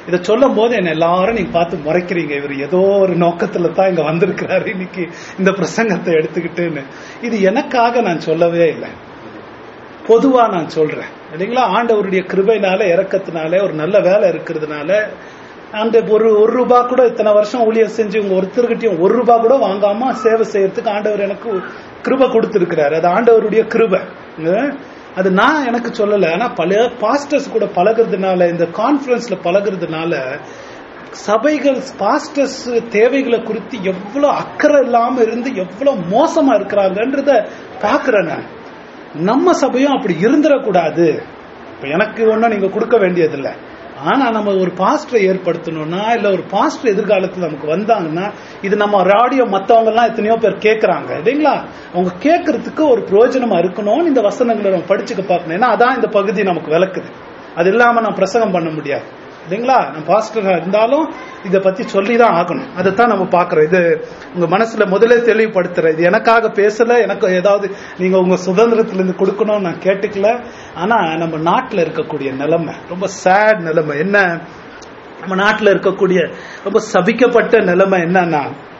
இதை சொல்லும் போது என்ன எல்லாரும் நீங்க பார்த்து முறைக்கிறீங்க, இவர் ஏதோ ஒரு நோக்கத்துல தான் இங்க வந்திருக்கிறாரு இன்னைக்கு இந்த பிரசங்கத்தை எடுத்துக்கிட்டுன்னு. இது எனக்காக நான் சொல்லவே இல்லை, பொதுவா நான் சொல்றேன் இல்லைங்களா. ஆண்டவருடைய கிருபையினால இரக்கத்தினால ஒரு நல்ல வேலை இருக்கிறதுனால அந்த ஒரு ரூபா கூட இத்தனை வருஷம் ஊழியர் செஞ்சு உங்க ஒருத்தர்கிட்டயும் ஒரு ரூபா கூட வாங்காம சேவை செய்யறதுக்கு ஆண்டவர் எனக்கு கிருபை கொடுத்திருக்கிறாரு. அது ஆண்டவருடைய கிருபை. அது நான் எனக்கு சொல்லல. ஆனா பல பாஸ்டர்ஸ் கூட பழகுறதுனால, இந்த கான்ஃபரன்ஸ்ல பழகுறதுனால சபைகள் பாஸ்டர்ஸ் தேவைகளை குறித்து எவ்வளவு அக்கறை இல்லாம இருந்து எவ்வளவு மோசமா இருக்கிறாங்கன்றத பாக்குறேன் நான். நம்ம சபையும் அப்படி இருந்துடக்கூடாது. இப்ப எனக்கு ஒன்னும் நீங்க கொடுக்க வேண்டியதில்லை. ஆனா நம்ம ஒரு பாஸ்டரை ஏற்படுத்தணும்னா, இல்ல ஒரு பாஸ்டர் எதிர்காலத்துல நமக்கு வந்தாங்கன்னா, இது நம்ம ஆடியோ மத்தவங்க எல்லாம் எத்தனையோ பேர் கேட்கறாங்க இல்லைங்களா, அவங்க கேட்கறதுக்கு ஒரு பிரயோஜனமா இருக்கணும்னு இந்த வசனங்களை நம்ம படிச்சுக்க பார்க்கணும். ஏன்னா அதான் இந்த பகுதி நமக்கு விளக்குது. அது இல்லாம நான் பிரசங்கம் பண்ண முடியாது இல்லைங்களா. நம்ம பாஸ்டரா இருந்தாலும் இதை பத்தி சொல்லிதான் ஆகணும். அதைத்தான் நம்ம பாக்குறோம். இது உங்க மனசுல முதலே தெளிவுபடுத்துற, இது எனக்காக பேசல, எனக்கு ஏதாவது நீங்க உங்க சுதந்திரத்திலிருந்து கொடுக்கணும்னு நான் கேட்டுக்கல. ஆனா நம்ம நாட்டுல இருக்கக்கூடிய நிலைமை ரொம்ப சேட் நிலைமை. என்ன நம்ம நாட்டுல இருக்கக்கூடிய ரொம்ப சபிக்கப்பட்ட நிலைமை என்னன்னா,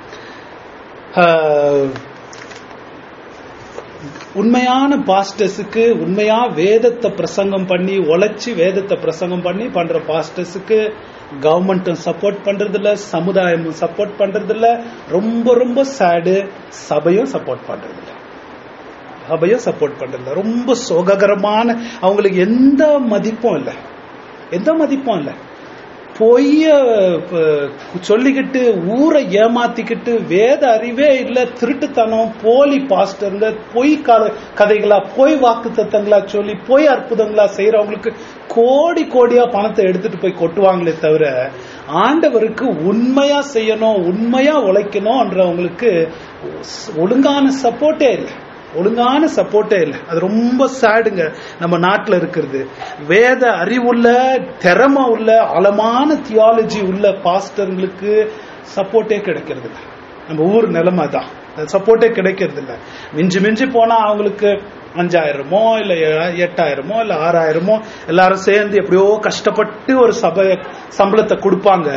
உண்மையான பாஸ்டர்ஸுக்கு, உண்மையா வேதத்தை பிரசங்கம் பண்ணி உழைச்சி வேதத்தை பிரசங்கம் பண்ணி பண்ற பாஸ்டர்ஸுக்கு கவர்மெண்ட்டும் சப்போர்ட் பண்றது இல்ல, சமுதாயமும் சப்போர்ட் பண்றது இல்ல. ரொம்ப ரொம்ப சேடு, சபையும் சப்போர்ட் பண்றது இல்ல. சபையும் சப்போர்ட் பண்றது இல்ல. ரொம்ப சோககரமான, அவங்களுக்கு எந்த மதிப்பும் இல்லை, எந்த மதிப்பும் இல்லை. பொய்ய சொல்லிக்கிட்டு ஊரை ஏமாத்திக்கிட்டு வேத அறிவே இல்ல, திருட்டுத்தனம், போலி பாஸ்டருங்க, பொய் கதைகளா, பொய் வாக்கு தத்தங்களா சொல்லி பொய் அற்புதங்களா செய்யறவங்களுக்கு கோடி கோடியா பணத்தை எடுத்துட்டு போய் கொட்டுவாங்களே தவிர, ஆண்டவருக்கு உண்மையா செய்யணும், உண்மையா உழைக்கணும்ன்றவங்களுக்கு ஒழுங்கான சப்போர்ட்டே இல்லை, ஒழுங்கான சப்போர்ட்டே இல்லை. அது ரொம்ப சேடுங்க நம்ம நாட்டில் இருக்கிறது. வேத அறிவுள்ள, திறமை உள்ள, ஆழமான தியாலஜி உள்ள பாஸ்டர்களுக்கு சப்போர்ட்டே கிடைக்கிறது இல்லை. நம்ம ஊர் நிலைமை தான், சப்போர்ட்டே கிடைக்கிறது இல்லை. மிஞ்சி மிஞ்சி போனா அவங்களுக்கு 5000 இல்ல 8000 இல்ல 6000 எல்லாரும் சேர்ந்து எப்படியோ கஷ்டப்பட்டு ஒரு சபை சம்பளத்தை கொடுப்பாங்க.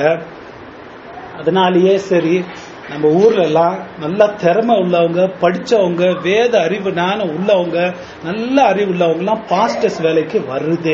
அதனாலேயே சரி, நம்ம ஊர்ல எல்லாம் நல்ல திறமை உள்ளவங்க, படிச்சவங்க, வேத அறிவு ஞானம் உள்ளவங்க, நல்ல அறிவு உள்ளவங்க எல்லாம் பாஸ்டர்ஸ் வேலைக்கு வருதே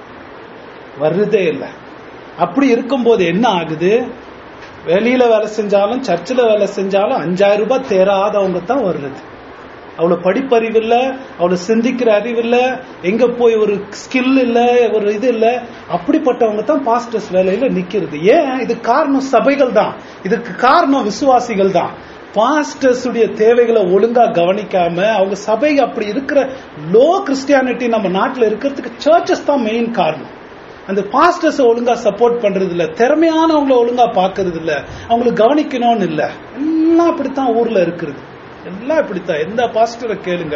இல்லை. அப்படி இருக்கும்போது என்ன ஆகுது, வெளியில வேலை செஞ்சாலும் சர்ச்சில் வேலை செஞ்சாலும் 5000 ரூபாய் தேராதவங்க தான் வருது. அவ்வளவு படிப்பறிவு இல்ல, அவ்வளவு சிந்திக்கிற அறிவு இல்ல, எங்க போய் ஒரு ஸ்கில் இல்ல, ஒரு இது இல்ல, அப்படிப்பட்டவங்க தான் பாஸ்டர்ஸ் வேலையில நிக்கிறது. ஏன்? இது காரணம் சபைகள் தான், இதுக்கு காரணம் விசுவாசிகள் தான். பாஸ்டர்ஸ் உடைய தேவைகளை ஒழுங்கா கவனிக்காம அவங்க சபை அப்படி இருக்கிற லோ கிறிஸ்டியானிட்டி நம்ம நாட்டில் இருக்கிறதுக்கு சர்ச்சஸ் தான் மெயின் காரணம். அந்த பாஸ்டர்ஸ் ஒழுங்கா சப்போர்ட் பண்றது இல்ல, திறமையானவங்களை ஒழுங்கா பாக்குறது இல்ல, அவங்களுக்கு கவனிக்கணும்னு இல்ல. எல்லாம் அப்படித்தான் ஊர்ல இருக்கிறது, எல்லாம் இப்படித்தான். எந்த பாஸ்டரை கேளுங்க,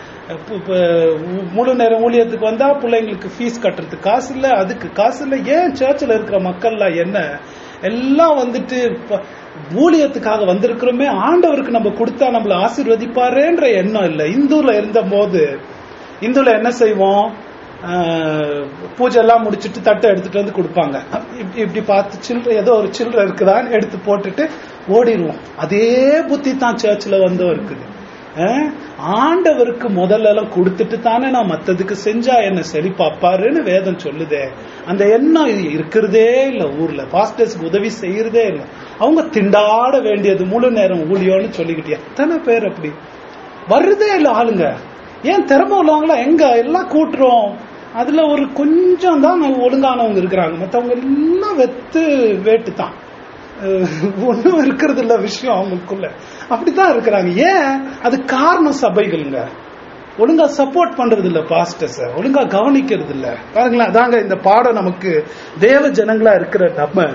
முழு நேரம் ஊழியத்துக்கு வந்தா பிள்ளைங்களுக்கு ஃபீஸ் கட்டுறதுக்கு காசு இல்ல, அதுக்கு காசு இல்ல. ஏன் சர்ச்சில் இருக்கிற மக்கள்லாம் என்ன எல்லாம் வந்துட்டு ஊழியத்துக்காக வந்திருக்கிறோமே, ஆண்டவருக்கு நம்ம கொடுத்தா நம்மள ஆசீர்வதிப்பாருன்ற எண்ணம் இல்லை. இந்துல இருந்த போது இந்துல என்ன செய்வோம், பூஜை எல்லாம் முடிச்சுட்டு தட்டை எடுத்துட்டு வந்து கொடுப்பாங்க. இப்படி பார்த்து சில்லறை, ஏதோ ஒரு சில்லறை இருக்குதான்னு எடுத்து போட்டுட்டு ஓடிடுவோம். அதே புத்தி தான் சர்ச்சில் வந்து இருக்குது. ஆண்டவருக்கு முதல்ல எல்லாம் கொடுத்துட்டு தானே நான் மத்ததுக்கு செஞ்சா என்ன செழிப்பாப்பாருன்னு வேதம் சொல்லுதே. அந்த எண்ணம் இருக்கிறதே இல்லை ஊர்ல. பாஸ்டர்ஸ்க்கு உதவி செய்யறதே இல்லை. அவங்க திண்டாட வேண்டியது முழு நேரம் ஊழியோன்னு சொல்லிக்கிட்டு எத்தனை பேர் அப்படி வருதே இல்லை ஆளுங்க. ஏன் திறமை உள்ளவங்களா எங்க எல்லாம் கூட்டுறோம், அதுல ஒரு கொஞ்சம் தான் ஒழுங்கானவங்க இருக்கிறாங்க, மற்றவங்க எல்லாம் வேட்டு தான், ஒன்னும் இருக்கிறது இல்ல விஷயம் அவங்களுக்குள்ள, அப்படித்தான் இருக்கிறாங்க. ஏன்? அது காரணம் சபைகளுங்க ஒழுங்கா சப்போர்ட் பண்றது இல்ல, பாஸ்டர்ஸ் ஒழுங்கா கவனிக்கிறது இல்ல. பாருங்களேன், அதாங்க இந்த பாடம் நமக்கு தேவ ஜனங்களா இருக்கிற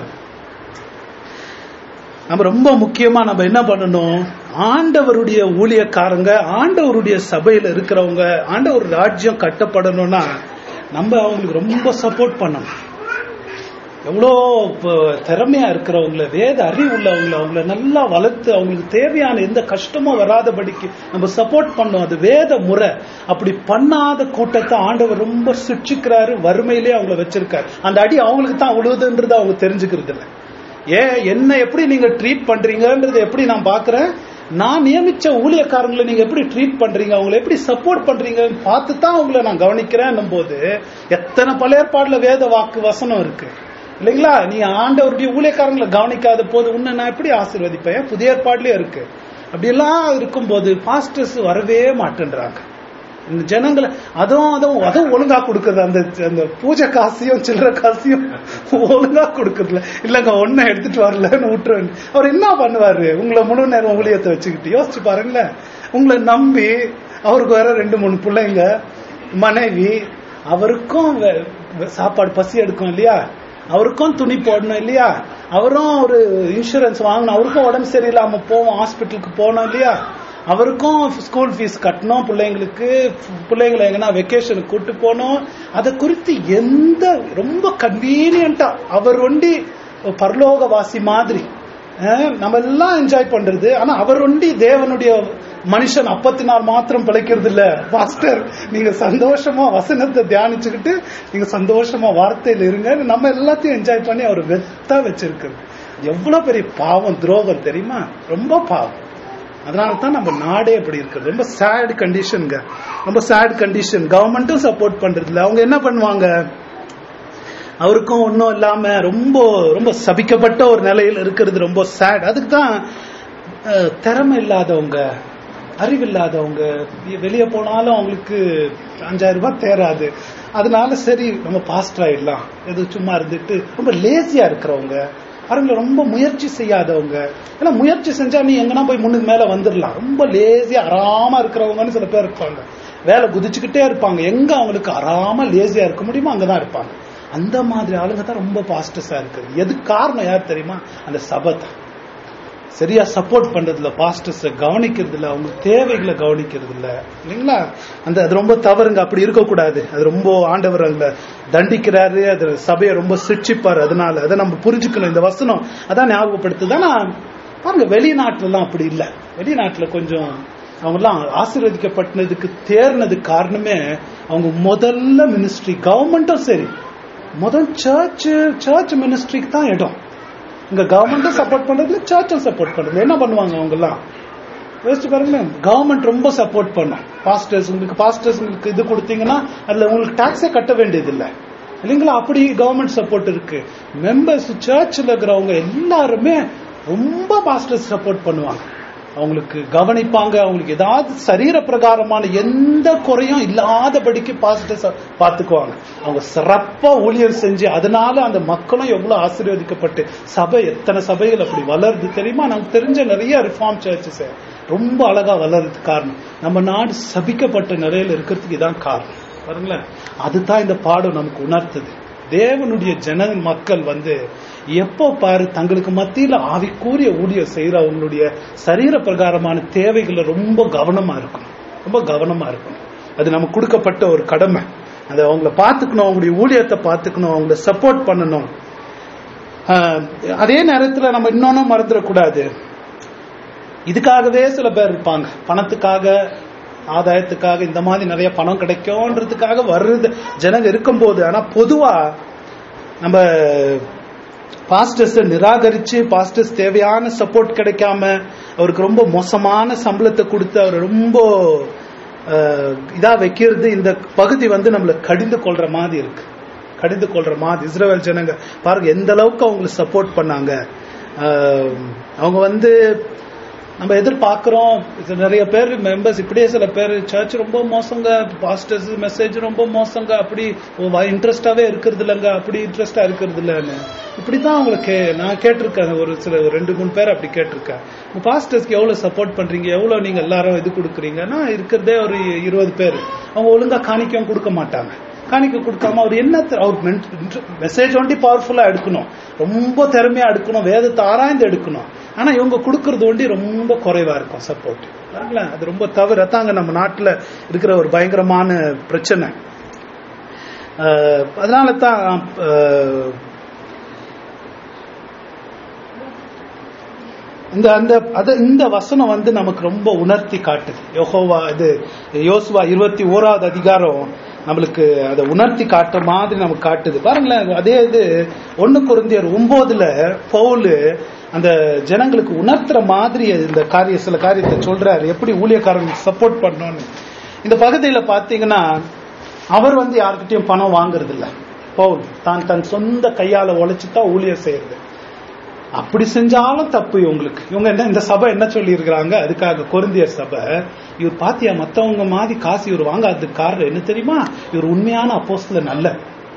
நம்ம ரொம்ப முக்கியமா நம்ம என்ன பண்ணணும், ஆண்டவருடைய ஊழியக்காரங்க, ஆண்டவருடைய சபையில இருக்கிறவங்க, ஆண்டவர் ராஜ்யம் கட்டப்படணும்னா நம்ம அவங்களுக்கு ரொம்ப சப்போர்ட் பண்ணணும். எவ்வளோ திறமையா இருக்கிறவங்கள, வேத அறிவு உள்ளவங்கள, அவங்கள நல்லா வளர்த்து அவங்களுக்கு தேவையான எந்த கஷ்டமும் வராதபடிக்கு நம்ம சப்போர்ட் பண்ணோம். அது வேத முறை. அப்படி பண்ணாத கூட்டத்தை ஆண்டவர் ரொம்ப சிட்சிக்கிறாரு, வறுமையிலே அவங்கள வச்சிருக்காரு. அந்த அடி அவங்களுக்கு தான் உழுவுதுன்றது அவங்க தெரிஞ்சுக்கிறது இல்லை. என்ன எப்படி நீங்க ட்ரீட் பண்றீங்கன்றது எப்படி நான் பாக்குறேன். நான் நியமிச்ச ஊழியக்காரங்களை நீங்க எப்படி ட்ரீட் பண்றீங்க, அவங்களை எப்படி சப்போர்ட் பண்றீங்க பார்த்து தான் அவங்களை நான் கவனிக்கிறேன் போது எத்தனை பழைய ஏற்பாடுல வேத வாக்கு வசனம் இருக்கு இல்லைங்களா? நீ ஆண்டவருடைய ஊழியக்காரங்களை கவனிக்காத போது உன்னை நான் எப்படி ஆசீர்வதிப்பேன்? புதிய ஏற்பாடுலயே இருக்கு. அப்படியெல்லாம் இருக்கும்போது பாஸ்டர்ஸ் வரவே மாட்டேன்றாங்க. இந்த ஜனங்களை அதுவும் ஒழுங்கா கொடுக்குறது. அந்த பூஜை காசையும் சில்லற காசையும் ஒழுங்கா கொடுக்கறதுல இல்லங்க ஒன்னும் எடுத்துட்டு வரலன்னு விட்டுருவேன். அவர் என்ன பண்ணுவாரு? உங்களை முழு நேரம் ஊழியத்தை வச்சுக்கிட்டு யோசிச்சு பாருங்களேன். உங்களை நம்பி அவருக்கு வேற 2-3 பிள்ளைங்க, மனைவி, அவருக்கும் சாப்பாடு பசி எடுக்கும் இல்லையா, அவருக்கும் துணி போடணும் இல்லையா, அவரும் ஒரு இன்சூரன்ஸ் வாங்கணும், அவருக்கும் உடம்பு சரியில்லாம போவோம், ஹாஸ்பிட்டலுக்கு போனோம் இல்லையா, அவருக்கும் ஸ்கூல் ஃபீஸ் கட்டணும், பிள்ளைங்களை எங்கன்னா வெக்கேஷனுக்கு கூட்டு போனோம். அதை குறித்து ரொம்ப கன்வீனியன்டா அவர் ஒண்டி பரலோகவாசி மாதிரி நம்ம எல்லாம் என்ஜாய் பண்றது. ஆனா அவர் ஒண்டி தேவனுடைய மனுஷன் 54 மாத்திரம் பிழைக்கிறது இல்ல. பாஸ்டர் நீங்க சந்தோஷமா வசனத்தை தியானிச்சுக்கிட்டு நீங்க சந்தோஷமா வார்த்தையில இருங்க, நம்ம எல்லாத்தையும் என்ஜாய் பண்ணி அவர் வெத்தா வச்சிருக்கிறது எவ்வளவு பெரிய பாவம், துரோகம் தெரியுமா? ரொம்ப பாவம். அதனாலதான் நம்ம நாடே அப்படி இருக்கிறது. ரொம்ப சேட் கண்டிஷனுங்க, ரொம்ப சேட் கண்டிஷன். கவர்மெண்ட்டும் சப்போர்ட் பண்றது இல்லை. அவங்க என்ன பண்ணுவாங்க? அவருக்கும் ஒன்றும் இல்லாம ரொம்ப ரொம்ப சபிக்கப்பட்ட ஒரு நிலையில் இருக்கிறது ரொம்ப சேட். அதுக்கு தான் திறமை இல்லாதவங்க, அறிவில்லாதவங்க வெளியே போனாலும் அவங்களுக்கு 5000 ரூபாய் தேராது. அதனால சரி நம்ம பாஸ்டர் ஆயிடலாம், எது சும்மா இருந்துட்டு ரொம்ப லேசியா இருக்கிறவங்க, அவங்கள ரொம்ப முயற்சி செய்யாதவங்க. ஏன்னா முயற்சி செஞ்சா நீ எங்கன்னா போய் முன்னுக்கு மேல வந்துடலாம். ரொம்ப லேசியா அறாம இருக்கிறவங்கன்னு சில பேர் இருப்பாங்க. வேலை குதிச்சுக்கிட்டே இருப்பாங்க. எங்க அவங்களுக்கு அறாம லேசியா இருக்க முடியுமோ அங்கதான் இருப்பாங்க. அந்த மாதிரி ஆளுங்க தான் ரொம்ப பாஸ்டர்ஸா இருக்குது. எதுக்கு காரணம் யார் தெரியுமா? அந்த சபை தான் சரியா சப்போர்ட் பண்றதுல, பாஸ்டர்ஸ கவனிக்கிறது இல்ல, அவங்க தேவைகளை கவனிக்கிறது இல்ல இல்லைங்களா? அது ரொம்ப தவறுங்க. அப்படி இருக்கக்கூடாது. அது ரொம்ப ஆண்டவர் அங்க தண்டிக்கிறாரு, அது சபையை ரொம்ப சிட்சிப்பாரு. அதனால அதை நம்ம புரிஞ்சுக்கணும். இந்த வசனம் அதான் ஞாபகப்படுத்துதான். பாருங்க, வெளிநாட்டுல எல்லாம் அப்படி இல்லை. வெளிநாட்டுல கொஞ்சம் அவங்க எல்லாம் ஆசீர்வதிக்கப்பட்டதுக்கு தேர்னதுக்கு காரணமே அவங்க முதல்ல மினிஸ்ட்ரி, கவர்மெண்ட்டும் சரி, முதல் சர்ச் மினிஸ்ட்ரிக்கு தான் இடம். இங்க கவர்மெண்ட்டும் சப்போர்ட் பண்றதுல, சர்ச்சும் சப்போர்ட் பண்றது. என்ன பண்ணுவாங்க அவங்க எல்லாம் யோசிச்சு பாருங்க. கவர்மெண்ட் ரொம்ப சப்போர்ட் பண்ணும். பாஸ்டர்ஸ் இது கொடுத்தீங்கன்னா அதுல உங்களுக்கு டாக்ஸே கட்ட வேண்டியது இல்லை இல்லைங்களா? அப்படி கவர்மெண்ட் சப்போர்ட் இருக்கு. மெம்பர்ஸ் சர்ச்ல இருக்கிறவங்க எல்லாருமே ரொம்ப பாஸ்டர்ஸ் சப்போர்ட் பண்ணுவாங்க. அவங்களுக்கு கவனிப்பாங்க. அவங்களுக்கு ஏதாவது சரீர பிரகாரமான எந்த குறையும் இல்லாதபடிக்கு பாஸ்டர்ஸ் பார்த்துக்குவாங்க. அவங்க சிறப்பா ஊழியர் செஞ்சு அதனால அந்த மக்களும் எவ்வளவு ஆசீர்வதிக்கப்பட்டு சபை, எத்தனை சபைகள் அப்படி வளருது தெரியுமா? நமக்கு தெரிஞ்ச நிறைய ரிஃபார்ம் சர்ச்சஸ் ரொம்ப அழகா வளர்றதுக்கு காரணம் நம்ம நாடு சபிக்கப்பட்ட நிலையில இருக்கிறதுக்கு இதான் காரணம். பாருங்களேன், அதுதான் இந்த பாடம் நமக்கு உணர்த்துது. தேவனுடைய மக்கள் எப்போ பாரு தங்களுக்கு மத்தியில ஆவிக்குரிய ஊழியர் செய்யற அவங்களுடைய சரீர பிரகாரமான தேவைகளை ரொம்ப கவனமா இருக்கணும், ரொம்ப கவனமா இருக்கணும். அது நமக்கு கொடுக்கப்பட்ட ஒரு கடமை. அதை அவங்கள பார்த்துக்கணும், அவங்களுடைய ஊழியத்தை பார்த்துக்கணும், அவங்கள சப்போர்ட் பண்ணணும். அதே நேரத்தில் நம்ம இன்னொன்னும் மறந்துடக்கூடாது. இதுக்காகவே சில பேர் இருப்பாங்க, பணத்துக்காக, ஆதாயத்துக்காக, இந்த மாதிரி நிறைய பணம் கிடைக்கும்ன்றதுக்காக வர்றது ஜனங்க இருக்கும்போது. ஆனா பொதுவா நம்ம பாஸ்டர்ஸ் நிராகரிச்சு, பாஸ்டர்ஸ் தேவையான சப்போர்ட் கிடைக்காம, அவருக்கு ரொம்ப மோசமான சம்பளத்தை கொடுத்து அவர் ரொம்ப இதா வைக்கிறது, இந்த பகுதி நம்மள கடிந்து கொள்ற மாதிரி இருக்கு. கடிந்து கொள்ற மாதிரி இஸ்ரவேல் ஜனங்க பாருங்க எந்த அளவுக்கு அவங்களுக்கு சப்போர்ட் பண்ணாங்க. அவங்க நம்ம எதிர்பார்க்கிறோம் நிறைய பேர் மெம்பர்ஸ், இப்படியே சில பேர் சர்ச் ரொம்ப மோசங்க, பாஸ்டர்ஸ் மெசேஜ் ரொம்ப மோசங்க, அப்படி இன்ட்ரெஸ்டாவே இருக்கிறது இல்லைங்க, அப்படி இன்ட்ரெஸ்டா இருக்கிறது இல்லைன்னு இப்படிதான் அவங்களுக்கு நான் கேட்டிருக்கேன். ஒரு சில 2-3 பேர் அப்படி கேட்டிருக்கேன். பாஸ்டர்ஸ்க்கு எவ்வளவு சப்போர்ட் பண்றீங்க, எவ்வளவு நீங்க எல்லாரும் இது கொடுக்குறீங்கன்னா, இருக்கிறதே ஒரு 20 பேர். அவங்க ஒழுங்கா காணிக்கம் கொடுக்க மாட்டாங்க. காணிக்க கொடுக்காம அவர் என்ன, அவர் மெசேஜ் ஒண்டி பவர்ஃபுல்லா எடுக்கணும், ரொம்ப திறமையா எடுக்கணும், வேதத்தை ஆராய்ந்து எடுக்கணும். ஆனா இவங்க கொடுக்கறது ஒண்டி ரொம்ப குறைவா இருக்கும் சப்போர்ட். அது ரொம்ப தவறு. தாங்க நம்ம நாட்டுல இருக்கிற ஒரு பயங்கரமான பிரச்சனை. அதனால தான் இந்த வசனம் வந்து நமக்கு ரொம்ப உணர்த்தி காட்டுது. யோசுவா 21வது அதிகாரம் நம்மளுக்கு அதை உணர்த்தி காட்டுற மாதிரி நமக்கு காட்டுது. பாருங்களேன், அதே இது 1 கொரிந்தியர் 9ல பவுல் அந்த ஜனங்களுக்கு உணர்த்துற மாதிரி இந்த சில காரியத்தை சொல்றாரு, எப்படி ஊழியக்காரங்களுக்கு சப்போர்ட் பண்ணணும்னு. இந்த பகுதியில பாத்தீங்கன்னா அவர் வந்து யாருக்கிட்டையும் பணம் வாங்குறது இல்ல. பவுல் தன் சொந்த கையால உழைச்சுதான் ஊழியர் செய்யறது. அப்படி செஞ்சாலும் தப்பு இவங்களுக்கு. இவங்க என்ன, இந்த சபை என்ன சொல்லி இருக்கிறாங்க, அதுக்காக கொரிந்தியர் சபை, இவர் பாத்தியா மத்தவங்க மாதிரி காசு இவர் வாங்காததுக்கு காரணம் என்ன தெரியுமா, இவர் உண்மையான அப்போஸ்தலன் அல்ல.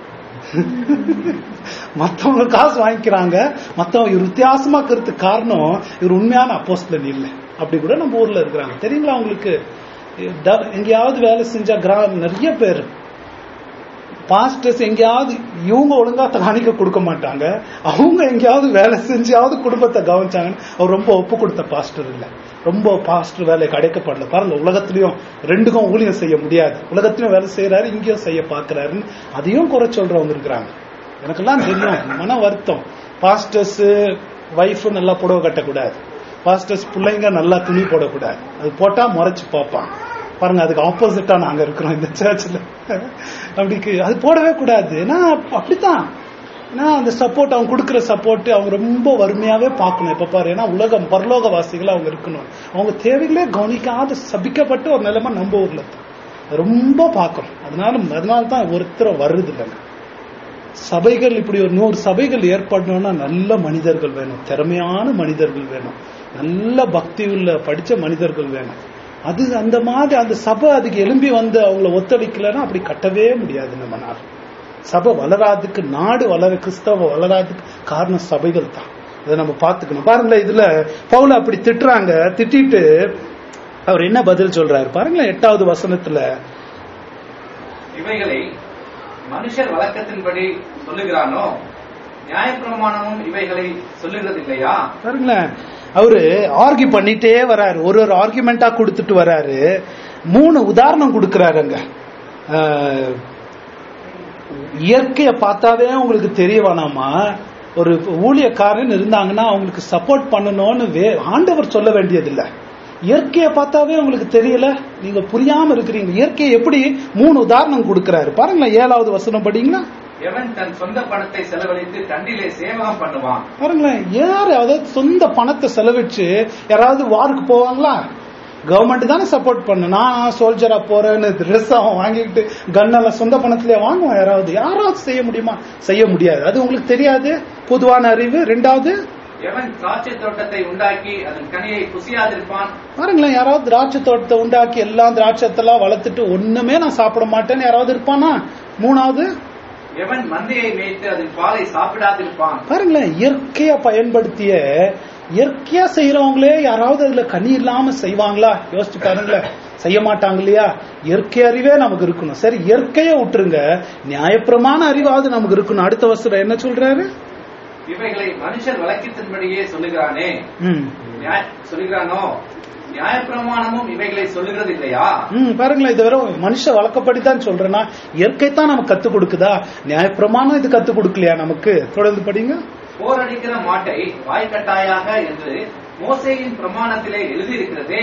மத்தவங்க காசு வாங்கிக்கிறாங்க, மத்தவங்க இவர் வித்தியாசமா இருக்கிறதுக்கு காரணம் இவர் உண்மையான அப்போஸ்தலன் இல்லை. அப்படி கூட நம்ம ஊர்ல இருக்கிறாங்க தெரியுங்களா உங்களுக்கு. எங்கேயாவது வேலை செஞ்சா நிறைய பேர் பாஸ்டர்ஸ் எங்கேயாவது இவங்க ஒழுங்கா காணிக்க கொடுக்க மாட்டாங்க, அவங்க எங்கேயாவது வேலை செஞ்சாவது குடும்பத்தை கவனிச்சாங்கன்னு அவர் ரொம்ப ஒப்பு கொடுத்த பாஸ்டர் இல்லை, ரொம்ப பாஸ்டர் வேலைக்கு அடைக்கப்படல. பாருங்க, உலகத்திலயும் ரெண்டுக்கும் ஊழியம் செய்ய முடியாது, உலகத்திலயும் வேலை செய்யறாரு, இங்கேயும் செய்ய பாக்குறாருன்னு அதையும் குறை சொல்றவங்க இருக்கிறாங்க. எனக்கெல்லாம் தெரியும், மன வருத்தம். பாஸ்டர்ஸ் வைஃப் நல்லா புடவை கட்டக்கூடாது, பாஸ்டர்ஸ் பிள்ளைங்க நல்லா துணி போடக்கூடாது, அது போட்டா முறைச்சு பார்ப்பான். பாருங்க, அதுக்கு ஆப்போசிட்டா நாங்க இருக்கிறோம் இந்த சர்ச்சில். அப்படி அது போடவே கூடாது. ஏன்னா அப்படித்தான், ஏன்னா அந்த சப்போர்ட் அவங்க கொடுக்குற சப்போர்ட் அவங்க ரொம்ப வறுமையாவே பார்க்கணும். இப்ப பாரு, ஏன்னா உலகம் பரலோகவாசிகள் அவங்க இருக்கணும், அவங்க தேவைகளே கவனிக்காத சபிக்கப்பட்டு ஒரு நிலைமை நம்ம ஊர்ல ரொம்ப பார்க்கணும். அதனால தான் ஒருத்தர் வருது இல்லைங்க. சபைகள் இப்படி ஒரு 100 சபைகள் ஏற்படணும்னா நல்ல மனிதர்கள் வேணும், திறமையான மனிதர்கள் வேணும், நல்ல பக்தி உள்ள படிச்ச மனிதர்கள் வேணும். அது அந்த மாதிரி அந்த சபை அதுக்கு எழும்பி வந்து அவங்கள ஒத்துழைக்கலன்னா அப்படி கட்டவே முடியாது. நம்ம நாடு சபை வளராதுக்கு, நாடு கிறிஸ்தவ வளராதுக்கு காரணம் சபைகள் தான். அதை நம்ம பார்த்துக்கணும். பாருங்களேன், இதுல பவுல அப்படி திட்டுறாங்க. திட்டிட்டு அவர் என்ன பதில் சொல்றாரு பாருங்களேன். 8வது வசனத்துல, இவைகளை மனுஷர் வழக்கத்தின்படி சொல்லுகிறானோ, நியாயப்பிரமாணமும் இவைகளை சொல்லுகிறது இல்லையா? பாருங்களேன், அவரு ஆர்கியூ பண்ணிட்டே வர்றாரு, ஒரு ஆர்குமெண்டா கொடுத்துட்டு வர்றாரு. 3 உதாரணம் கொடுக்கிறாருங்க. இயற்கைய பார்த்தாவே உங்களுக்கு தெரிய வேணாமா, ஒரு ஊழியக்காரன் இருந்தாங்கன்னா அவங்களுக்கு சப்போர்ட் பண்ணணும்னு ஆண்டவர் சொல்ல வேண்டியதில்லை. இயற்கையை பார்த்தாவே உங்களுக்கு தெரியல, நீங்க புரியாம இருக்கிறீங்க. இயற்கையை எப்படி 3 உதாரணம் கொடுக்கிறாரு பாருங்களேன். 7வது வசனம் படிங்களா. எவன் தன் சொந்த பணத்தை செலவழித்து தண்டிலே சேவகம் பண்ணுவான். பாருங்களேன், யாரு அதாவது சொந்த பணத்தை செலவிச்சு யாராவது வாருக்கு போவாங்களா? கவர்மெண்ட் தானே சப்போர்ட் பண்ணு. நான் சோல்ஜரா போறேன்னு ட்ரெஸ் அவன் வாங்கிட்டு கன்னெல்லாம் சொந்த பணத்திலே வாங்குவான். யாராவது செய்ய முடியுமா? செய்ய முடியாது. அது உங்களுக்கு தெரியாது, பொதுவான அறிவு. 2வது, எவன் திராட்சை தோட்டத்தை உண்டாக்கி அதன் கனியை புசியாதிருப்பான். பாருங்களேன், யாராவது திராட்சை தோட்டத்தை உண்டாக்கி எல்லாம் திராட்சத்தெல்லாம் வளர்த்துட்டு ஒண்ணுமே நான் சாப்பிட மாட்டேன்னு யாராவது இருப்பானா? 3வது, எவன் மந்தையை மேய்த்து அதன் பாலை சாப்பிடாதிருப்பான். பாருங்களேன், இயற்கையா பயன்படுத்திய இயற்கையா செய்யறவங்களே யாராவது அதுல கனி இல்லாம செய்வாங்களா? யோசிச்சு பாருங்களேன், செய்ய மாட்டாங்க இல்லையா? இயற்கை அறிவே நமக்கு இருக்கணும். சரி, இயற்கையை விட்டுருங்க, நியாயப்பிரமாண அறிவாவது நமக்கு இருக்கணும். அடுத்த வசனம் என்ன சொல்றாரு? இவைகளை மனுஷர் வழக்கத்தின்படியே சொல்லுகிறானே, சொல்லுகிறானோ, நியாயப்பிரமாணமும் இவைகளை சொல்லுகிறது இல்லையா? பாருங்களேன், இது வெறும் மனுஷ வழக்கப்படித்தான் சொல்றேன்னா, இயற்கை தான் நமக்கு கத்துக் கொடுக்குதா? நியாயப்பிரமாணம் இது கத்துக் கொடுக்கலையா நமக்கு? தொடர்ந்து படிங்க. போரடிக்கிற மாட்டை வாய்க்கட்டாயாக என்று மோசேயின் பிரமாணத்திலே எழுதியிருக்கிறதே,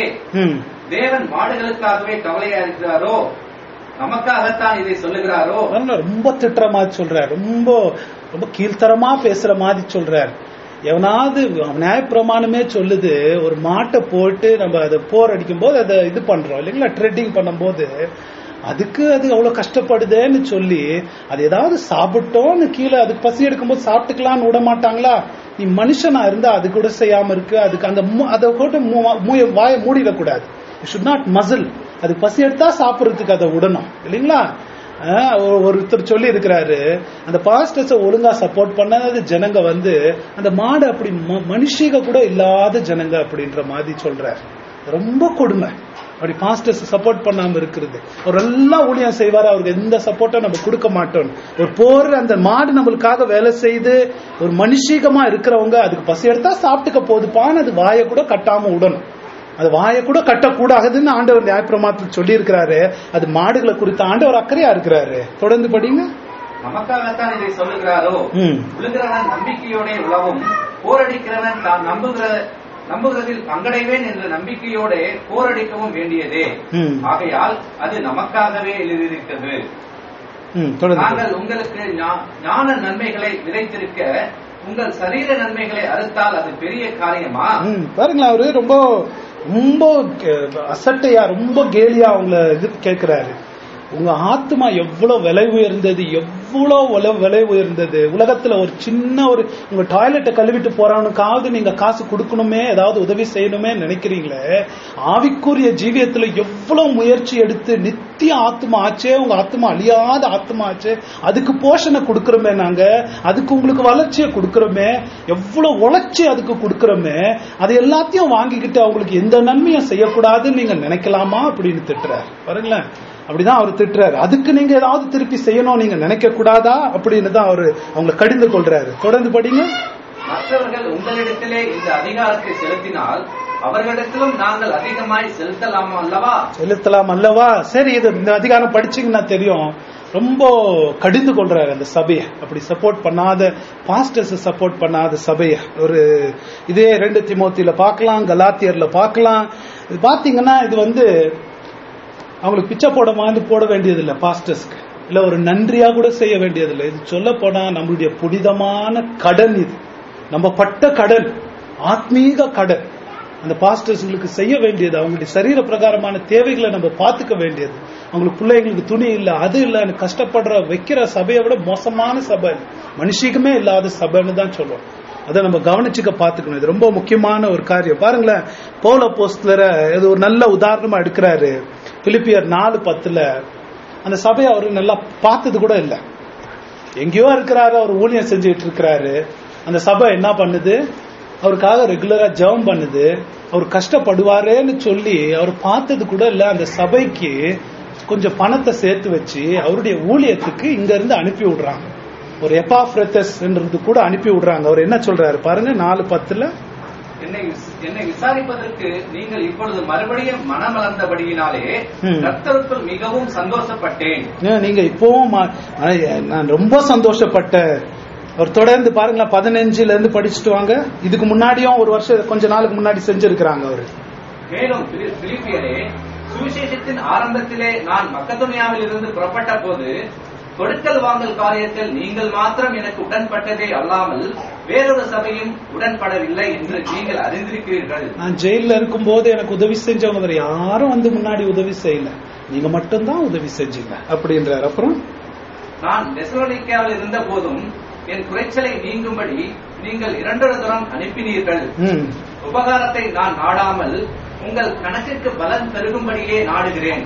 தேவன் மாடுகளுக்காகவே கவலையா இருக்கிறாரோ, நமக்காகத்தான் இதை சொல்லுகிறாரோ? ரொம்ப திட்டுற மாதிரி சொல்றாரு, ரொம்ப ரொம்ப கீழ்த்தரமா பேசுற மாதிரி சொல்றாரு. எவனாவது நியாயப்பிரமாணமே சொல்லுது, ஒரு மாட்டை போட்டு நம்ம அதை போர் அடிக்கும் போது அதை இது பண்றோம் இல்லைங்களா, ட்ரெட்டிங் பண்ணும் போது அதுக்கு அது அவ்வளவு கஷ்டப்படுதேன்னு சொல்லி அது ஏதாவது சாப்பிட்டோன்னு கீழே அதுக்கு பசி எடுக்கும் போது சாப்பிட்டுக்கலான்னு விட மாட்டாங்களா? நீ மனுஷனா இருந்தா அது கூட செய்யாம இருக்கு. அதுக்கு அந்த அதை போட்டு வாயை மூடிடக்கூடாது. Should not muscle. அது பசி எடுத்தா சாப்பிடறதுக்கு அதை விடணும் இல்லைங்களா? ஒருத்தர் சொல்லி இருக்கிறாரு, அந்த பாஸ்டர்ஸ ஒழுங்கா சப்போர்ட் பண்ணாத ஜனங்க வந்து அந்த மாடு அப்படி மனுஷிக கூட இல்லாத ஜனங்க அப்படின்ற மாதிரி சொல்றாரு. ரொம்ப கொடுமை. அப்படி பாஸ்டர்ஸ் சப்போர்ட் பண்ணாம இருக்கிறது. அவர் எல்லாம் ஊழியம் செய்வாரு, அவருக்கு எந்த சப்போர்ட்டும் நம்ம கொடுக்க மாட்டோம். ஒரு போர் அந்த மாடு நம்மளுக்காக வேலை செய்து ஒரு மனுஷீகமா இருக்கிறவங்க அதுக்கு பசி எடுத்தா சாப்பிட்டுக்க போதுப்பான்னு அது வாயை கூட கட்டாம விடணும். அது வாயை கூட கட்டக்கூடாதுன்னு ஆண்டவர் நியாயப்பிரமாணத்தில் சொல்லி இருக்கிறாரு. அது மாடுகளை குறித்து ஆண்டவர் அக்கறையா இருக்கிறாரு. தொடர்ந்து படிங்க. நமக்காகத்தான் இதை சொல்லுகிறாரோ, உழுகிறவன் நம்பிக்கையோட உழவும், போரடிக்கிறவன் தான் நம்புகிறதில் பங்கடைவேன் என்ற நம்பிக்கையோட போரடிக்கவும் வேண்டியதே. ஆகையால் அது நமக்காகவே எழுதியிருக்கிறது. நாங்கள் உங்களுக்கு ஞான நன்மைகளை விதைத்திருக்க உங்கள் சரீர நன்மைகளை அறுத்தால் அது பெரிய காரியமா? பாருங்களா, அவரு ரொம்ப ரொம்ப அசட்டையா ரொம்ப கேலியா அவங்கள இது கேட்கிறாரு. உங்க ஆத்மா எவ்வளவு விலை உயர்ந்தது, எவ்வளவு விலை உயர்ந்தது. உலகத்துல ஒரு சின்ன ஒரு உங்க டாய்லெட்டை கழுவிட்டு போறவனுக்காவது நீங்க காசு கொடுக்கணுமே, ஏதாவது உதவி செய்யணுமே நினைக்கிறீங்களே. ஆவிக்குரிய ஜீவியத்துல எவ்வளவு முயற்சி எடுத்து நித்திய ஆத்மா ஆச்சே, உங்க ஆத்மா அழியாத ஆத்மா ஆச்சே, அதுக்கு போஷனை கொடுக்கறோமே, நாங்க அதுக்கு உங்களுக்கு வளர்ச்சியை கொடுக்கறோமே, எவ்வளவு உழைச்சி அதுக்கு கொடுக்கறோமே, அது எல்லாத்தையும் வாங்கிக்கிட்டு அவங்களுக்கு எந்த நன்மையும் செய்யக்கூடாதுன்னு நீங்க நினைக்கலாமா அப்படின்னு திட்டுறாரு. பாருங்களேன், அப்படிதான் அவர் திட்டுறாரு. அதுக்கு நீங்க ஏதாவது திருப்பி செய்யணும் நீங்க நினைக்க கூடாதா அப்படின்னு தான் அவரு அவங்களை கடிந்து கொள்றாரு. தொடர்ந்து படிங்க. மற்றவர்கள் உங்களிடத்திலே இந்த அதிகாரத்தை செலுத்தினால் அவர்களிடத்திலும் நாங்கள் அதிகமாய் செலுத்தலாம் அல்லவா? சரி, இது இந்த அதிகாரம் படிச்சீங்கன்னா தெரியும். ரொம்ப கடிந்து கொள்றாரு அந்த சபையை, அப்படி சப்போர்ட் பண்ணாத பாஸ்டர்ஸ் சப்போர்ட் பண்ணாத சபையை. ஒரு இதே 2 தீமோத்தேயுல பார்க்கலாம், கலாத்தியர்ல பார்க்கலாம். இது பாத்தீங்கன்னா இது வந்து அவங்களுக்கு பிச்சை போட வேண்டியது இல்லை பாஸ்டர்ஸ்க்கு, இல்ல ஒரு நன்றியா கூட செய்ய வேண்டியது இல்லை. இது சொல்ல போனா நம்மளுடைய புனிதமான கடன், இது நம்ம பட்ட கடன், ஆத்மீக கடன். அந்த பாஸ்டர்ஸ்களுக்கு செய்ய வேண்டியது, அவங்களுடைய சரீர பிரகாரமான தேவைகளை நம்ம பார்த்துக்க வேண்டியது. அவங்களுக்கு பிள்ளைங்களுக்கு துணி இல்லை, அது இல்லைன்னு கஷ்டப்படுற வைக்கிற சபையை விட மோசமான சபை, மனுஷிக்குமே இல்லாத சபைன்னு தான் சொல்லுவோம். அதை நம்ம கவனிச்சுக்க பார்த்துக்கணும். இது ரொம்ப முக்கியமான ஒரு காரியம். பாருங்களேன், பவுல் அப்போஸ்தலரை இது ஒரு நல்ல உதாரணமா எடுக்கிறாரு. பிலிப்பியர் 4:10 அந்த சபையை அவரு நல்லா பார்த்தது கூட இல்லை, எங்கேயோ இருக்கிறாரு, அவர் ஊழியம் செஞ்சுட்டு இருக்கிறாரு. அந்த சபை என்ன பண்ணுது, அவருக்காக ரெகுலரா ஜெபம் பண்ணுது. அவர் கஷ்டப்படுவாரேன்னு சொல்லி அவர் பார்த்தது கூட இல்ல. அந்த சபைக்கு கொஞ்சம் பணத்தை சேர்த்து வச்சு அவருடைய ஊழியத்துக்கு இங்க இருந்து அனுப்பி விடுறாங்க. ஒரு எபாப்ரதஸ் என்றது கூட அனுப்பி விடுறாங்க. அவர் என்ன சொல்றாரு பாருங்க, 4:10 என்னை விசாரிப்பதற்கு நீங்கள் இப்பொழுது மறுபடியும் மனமலர்ந்தபடியினாலே கர்த்தருக்குள் மிகவும் சந்தோஷப்பட்டேன். நீங்க இப்பவும் நான் ரொம்ப சந்தோஷப்பட்டேன். அவர் தொடர்ந்து பாருங்களா, 15 இருந்து படிச்சுட்டு வாங்க. இதுக்கு முன்னாடியும் ஒரு வருஷம் கொஞ்ச நாளுக்கு முன்னாடி செஞ்சிருக்கிறாங்க அவரு. மேலும் பிலிப்பியரே, சுவிசேஷத்தின் ஆரம்பத்திலே நான் மக்கதோனியாவில் இருந்து புறப்பட்ட போது கொடுக்கல் வாங்கல் காரியத்தில் நீங்கள் மாத்திரம் எனக்கு உடன்பட்டதே அல்லாமல் வேறொரு சபையும் உடன்படவில்லை என்று நீங்கள் அறிந்திருக்கிறீர்கள். நான் ஜெயில இருக்கும் போது எனக்கு உதவி செஞ்சவங்க யாரும் வந்து முன்னாடி உதவி செய்யல, நீங்க மட்டும்தான் உதவி செஞ்சீங்க அப்படின்றார். அப்புறம் நான் தெசலோனிக்கேவில் இருந்த போதும் என் குறைச்சலை நீங்கும்படி நீங்கள் 2 தரம் அனுப்பினீர்கள். உபகாரத்தை நான் நாடாமல் உங்கள் கணக்குக்கு பலன் பெருகும்படியே நாடுகிறேன்.